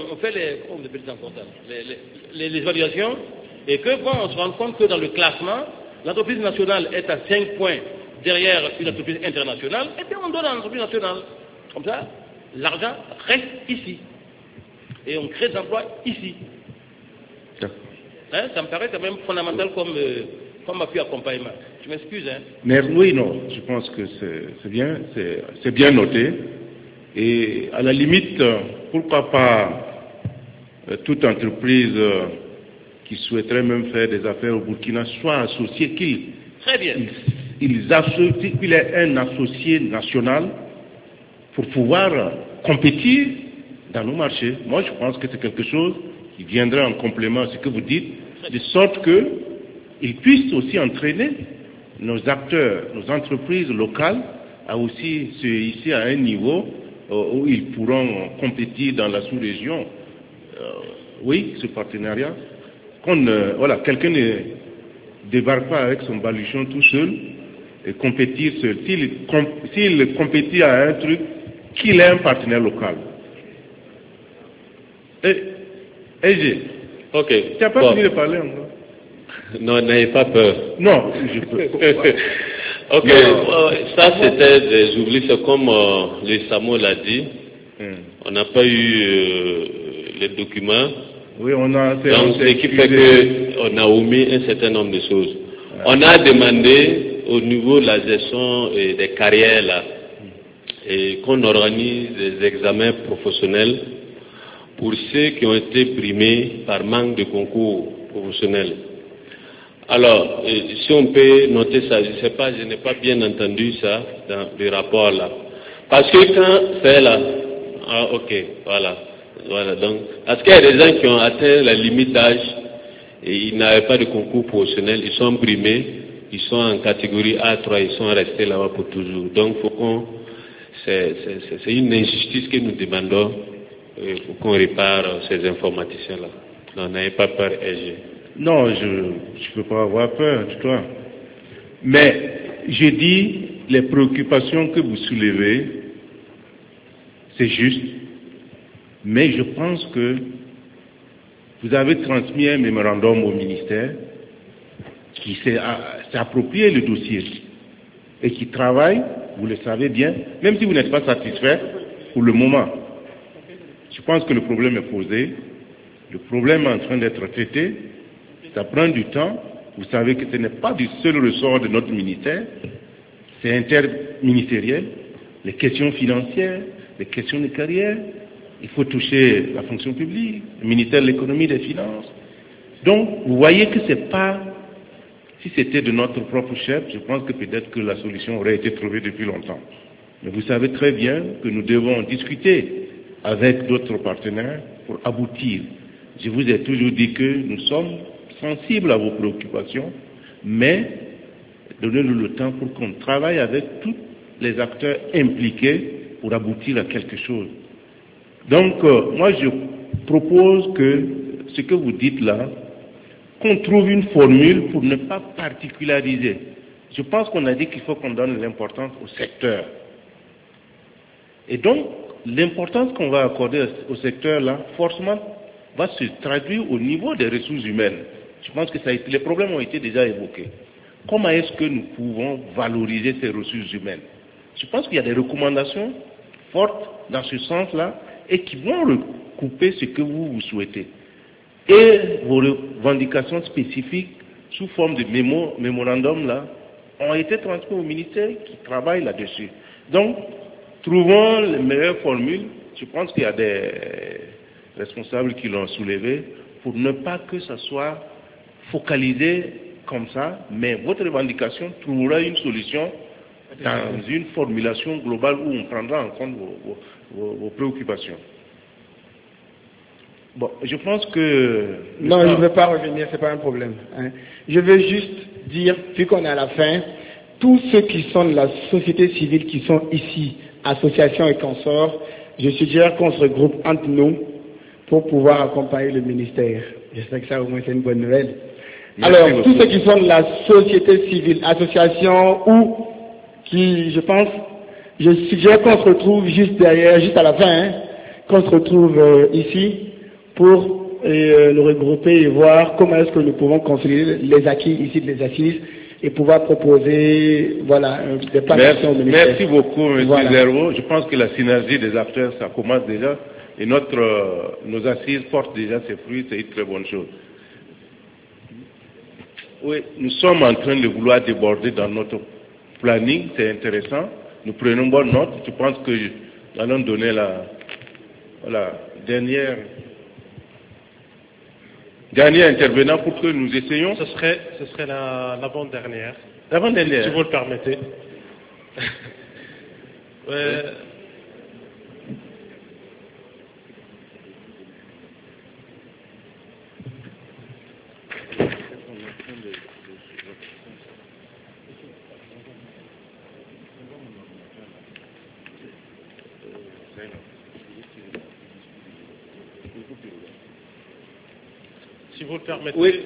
les évaluations, et que, bon, on se rend compte que dans le classement, l'entreprise nationale est à 5 points derrière une entreprise internationale, et bien, on donne à l'entreprise nationale. Comme ça, l'argent reste ici. Et on crée des emplois ici. Hein, ça me paraît quand même fondamental comme appui accompagnement. Je m'excuse. Hein. Mais oui, non, je pense que c'est bien noté. Et à la limite, pourquoi pas toute entreprise qui souhaiterait même faire des affaires au Burkina soit associée, Très bien. qu'il ait un associé national pour pouvoir compétir dans nos marchés. Moi, je pense que c'est quelque chose qui viendra en complément à ce que vous dites, de sorte qu'ils puissent aussi entraîner nos acteurs, nos entreprises locales, à aussi se hisser à un niveau où ils pourront compétir dans la sous-région. Oui, ce partenariat. Voilà, quelqu'un ne débarque pas avec son baluchon tout seul et compétir seul. S'il compétit à un truc, qu'il ait un partenaire local. J'ai. Ok. Tu n'as pas fini de parler encore? Non, n'ayez pas peur. Non, je peux. Ok, ça c'était des oublis, c'est comme le SAMO l'a dit. On n'a pas eu les documents. Oui, on a. Donc, ce qui fait qu'on a omis un certain nombre de choses. On a demandé au niveau de la gestion des carrières là, et qu'on organise des examens professionnels pour ceux qui ont été primés par manque de concours professionnels. Alors, si on peut noter ça, je ne sais pas, je n'ai pas bien entendu ça dans le rapport là. Parce que quand c'est là, ah ok, voilà donc, parce qu'il y a des gens qui ont atteint la limite d'âge et ils n'avaient pas de concours professionnel, ils sont primés, ils sont en catégorie A3, ils sont restés là-bas pour toujours. Donc, c'est une injustice que nous demandons, pour qu'on répare ces informaticiens-là. Non, n'ayez pas peur, EG. Non, je ne peux pas avoir peur de toi. Mais je dis, les préoccupations que vous soulevez, c'est juste. Mais je pense que vous avez transmis un mémorandum au ministère qui s'est approprié le dossier et qui travaille, vous le savez bien, même si vous n'êtes pas satisfait pour le moment. Je pense que le problème est posé, le problème est en train d'être traité, ça prend du temps. Vous savez que ce n'est pas du seul ressort de notre ministère, c'est interministériel, les questions financières, les questions de carrière, il faut toucher la fonction publique, le ministère de l'économie et des finances. Donc, vous voyez que c'est pas, si c'était de notre propre chef, je pense que peut-être que la solution aurait été trouvée depuis longtemps. Mais vous savez très bien que nous devons discuter avec d'autres partenaires pour aboutir. Je vous ai toujours dit que nous sommes sensibles à vos préoccupations, mais donnez-nous le temps pour qu'on travaille avec tous les acteurs impliqués pour aboutir à quelque chose. Donc, moi je propose que ce que vous dites là, qu'on trouve une formule pour ne pas particulariser. Je pense qu'on a dit qu'il faut qu'on donne l'importance au secteur. Et donc, l'importance qu'on va accorder au secteur là, forcément, va se traduire au niveau des ressources humaines. Je pense que les problèmes ont été déjà évoqués. Comment est-ce que nous pouvons valoriser ces ressources humaines? Je pense qu'il y a des recommandations fortes dans ce sens-là et qui vont recouper ce que vous souhaitez. Et vos revendications spécifiques sous forme de mémorandum là ont été transmises au ministère qui travaille là-dessus. Donc, trouvons les meilleures formules. Je pense qu'il y a des responsables qui l'ont soulevé pour ne pas que ça soit focalisé comme ça, mais votre revendication trouvera une solution dans une formulation globale où on prendra en compte vos préoccupations. Bon, je pense que... Non, je ne veux pas revenir, c'est pas un problème. Hein. Je veux juste dire, vu qu'on est à la fin, tous ceux qui sont de la société civile qui sont ici, associations et consorts, je suggère qu'on se regroupe entre nous pour pouvoir accompagner le ministère. J'espère que ça au moins c'est une bonne nouvelle. Merci alors, beaucoup. tous ceux qui sont de la société civile, associations ou qui, je pense, je suggère qu'on se retrouve juste derrière, juste à la fin, hein, qu'on se retrouve ici pour nous regrouper et voir comment est-ce que nous pouvons consolider les acquis ici de les assises et pouvoir proposer, voilà, des plans d'action au ministère. Merci beaucoup, M. Voilà. Zerbo. Je pense que la synergie des acteurs, ça commence déjà, et nos assises portent déjà ses fruits, c'est une très bonne chose. Oui, nous sommes en train de vouloir déborder dans notre planning, c'est intéressant. Nous prenons bonne note. Je pense que nous allons donner la dernière intervenant pour que nous essayions. Ce serait l'avant-dernière. L'avant-dernière. Si vous le permettez. Si vous le permettez. Oui.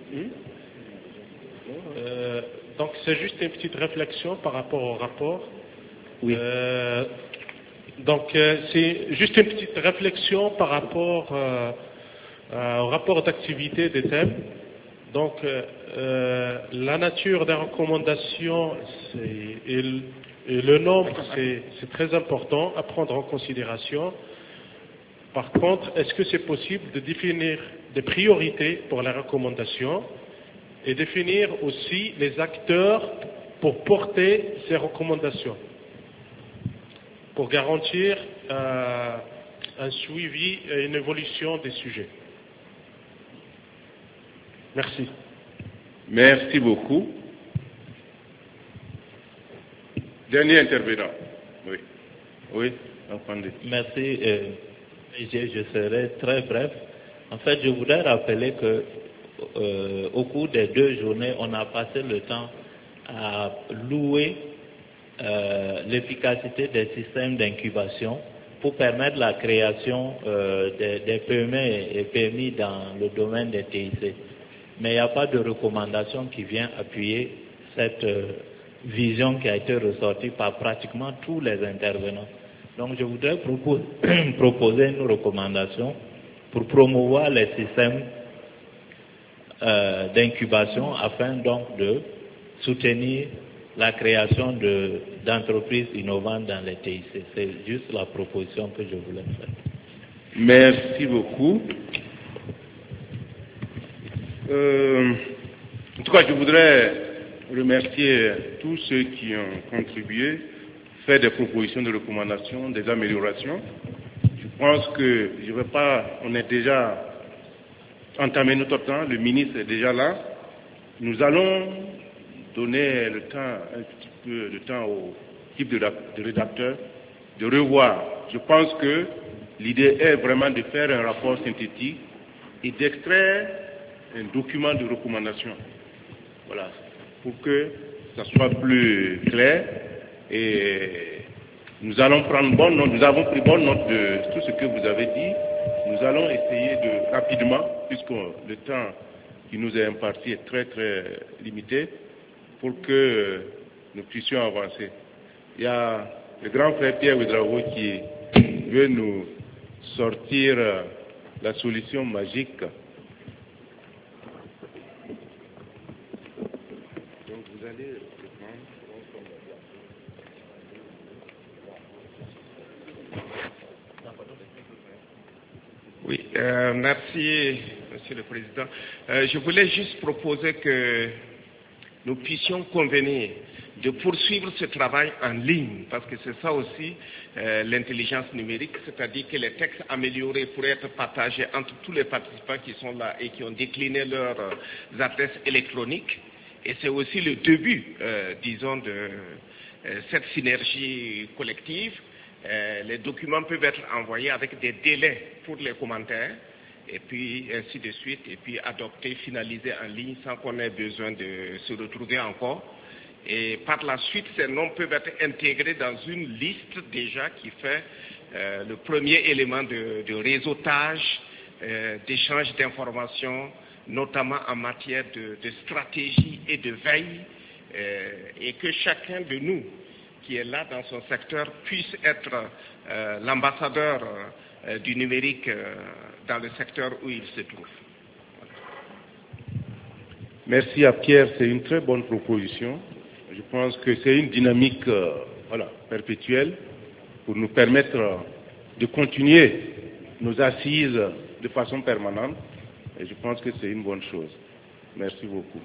Donc c'est juste une petite réflexion par rapport au rapport. Oui. Donc c'est juste une petite réflexion par rapport au rapport d'activité des thèmes. Donc la nature des recommandations et le nombre, c'est très important à prendre en considération. Par contre, est-ce que c'est possible de définir des priorités pour les recommandations et définir aussi les acteurs pour porter ces recommandations, pour garantir un suivi et une évolution des sujets. Merci. Merci beaucoup. Dernier intervenant. Oui. Oui, entendez. Merci. Je serai très bref. En fait, je voudrais rappeler que au cours des 2 journées, on a passé le temps à louer l'efficacité des systèmes d'incubation pour permettre la création des PME et PMI dans le domaine des TIC. Mais il n'y a pas de recommandation qui vient appuyer cette vision qui a été ressortie par pratiquement tous les intervenants. Donc je voudrais proposer une recommandation pour promouvoir les systèmes d'incubation afin donc de soutenir la création d'entreprises innovantes dans les TIC. C'est juste la proposition que je voulais faire. Merci beaucoup. En tout cas, je voudrais remercier tous ceux qui ont contribué, fait des propositions de recommandations, des améliorations. Je pense que on est déjà entamé notre temps, le ministre est déjà là. Nous allons donner le temps, un petit peu de temps au type de rédacteur de revoir. Je pense que l'idée est vraiment de faire un rapport synthétique et d'extraire un document de recommandation. Voilà, pour que ça soit plus clair et nous allons prendre bonne note, nous avons pris bonne note de tout ce que vous avez dit. Nous allons essayer de rapidement, puisque le temps qui nous est imparti est très très limité, pour que nous puissions avancer. Il y a le grand frère Pierre Ouedraogo qui veut nous sortir la solution magique. Donc vous allez le prendre. Oui, merci, Monsieur le Président. Je voulais juste proposer que nous puissions convenir de poursuivre ce travail en ligne, parce que c'est ça aussi l'intelligence numérique, c'est-à-dire que les textes améliorés pourraient être partagés entre tous les participants qui sont là et qui ont décliné leurs adresses électroniques. Et c'est aussi le début, disons, de cette synergie collective. Les documents peuvent être envoyés avec des délais pour les commentaires, et puis ainsi de suite, et puis adoptés, finalisés en ligne sans qu'on ait besoin de se retrouver encore. Et par la suite, ces noms peuvent être intégrés dans une liste déjà qui fait le premier élément de réseautage, d'échange d'informations, notamment en matière de stratégie et de veille, et que chacun de nous qui est là dans son secteur puisse être l'ambassadeur du numérique dans le secteur où il se trouve. Merci à Pierre, c'est une très bonne proposition. Je pense que c'est une dynamique perpétuelle pour nous permettre de continuer nos assises de façon permanente, et je pense que c'est une bonne chose. Merci beaucoup.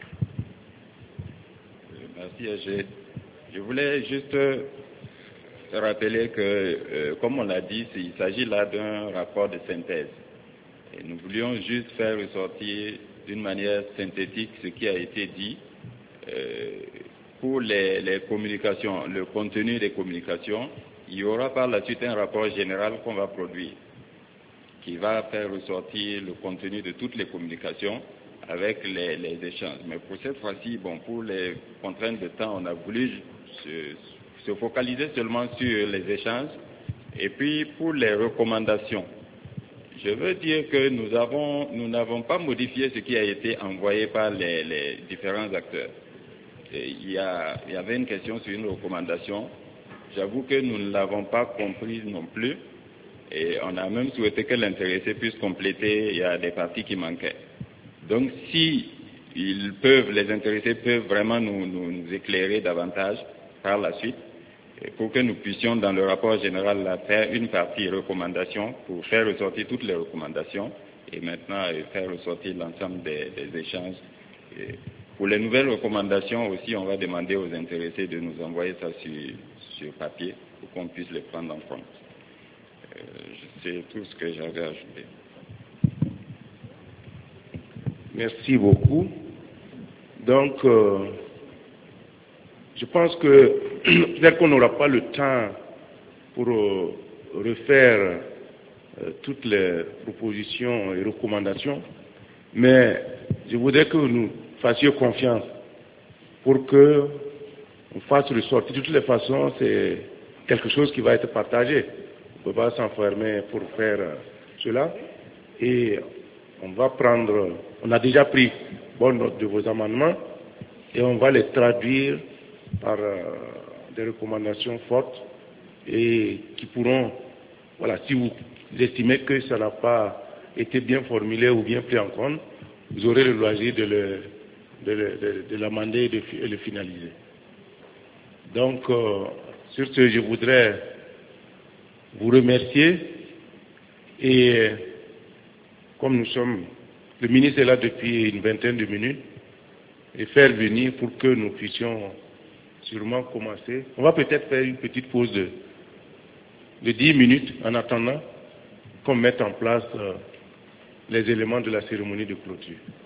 Merci, AG. Je voulais juste rappeler que, comme on l'a dit, il s'agit là d'un rapport de synthèse. Et nous voulions juste faire ressortir d'une manière synthétique ce qui a été dit pour les communications, le contenu des communications. Il y aura par la suite un rapport général qu'on va produire qui va faire ressortir le contenu de toutes les communications avec les échanges. Mais pour cette fois-ci, bon, pour les contraintes de temps, on a voulu se focaliser seulement sur les échanges. Et puis pour les recommandations, je veux dire que nous n'avons pas modifié ce qui a été envoyé par les différents acteurs. Et il y avait une question sur une recommandation. J'avoue que nous ne l'avons pas comprise non plus. Et on a même souhaité que l'intéressé puisse compléter, il y a des parties qui manquaient. Donc si les intéressés peuvent vraiment nous éclairer davantage par la suite, pour que nous puissions dans le rapport général là, faire une partie recommandation pour faire ressortir toutes les recommandations et maintenant faire ressortir l'ensemble des échanges. Et pour les nouvelles recommandations aussi, on va demander aux intéressés de nous envoyer ça sur papier pour qu'on puisse les prendre en compte. C'est tout ce que j'avais ajouté. Merci beaucoup. Donc, je pense que peut-être qu'on n'aura pas le temps pour refaire toutes les propositions et recommandations, mais je voudrais que nous fassions confiance pour que on fasse ressortir. De toutes les façons, c'est quelque chose qui va être partagé. On ne peut pas s'enfermer pour faire cela. Et on a déjà pris bonne note de vos amendements et on va les traduire par des recommandations fortes et qui pourront, voilà, si vous estimez que ça n'a pas été bien formulé ou bien pris en compte, vous aurez le loisir de l'amender et de le finaliser. Donc, sur ce, je voudrais vous remercier et comme le ministre est là depuis une vingtaine de minutes et faire venir pour que nous puissions sûrement commencer. On va peut-être faire une petite pause de 10 minutes en attendant qu'on mette en place les éléments de la cérémonie de clôture.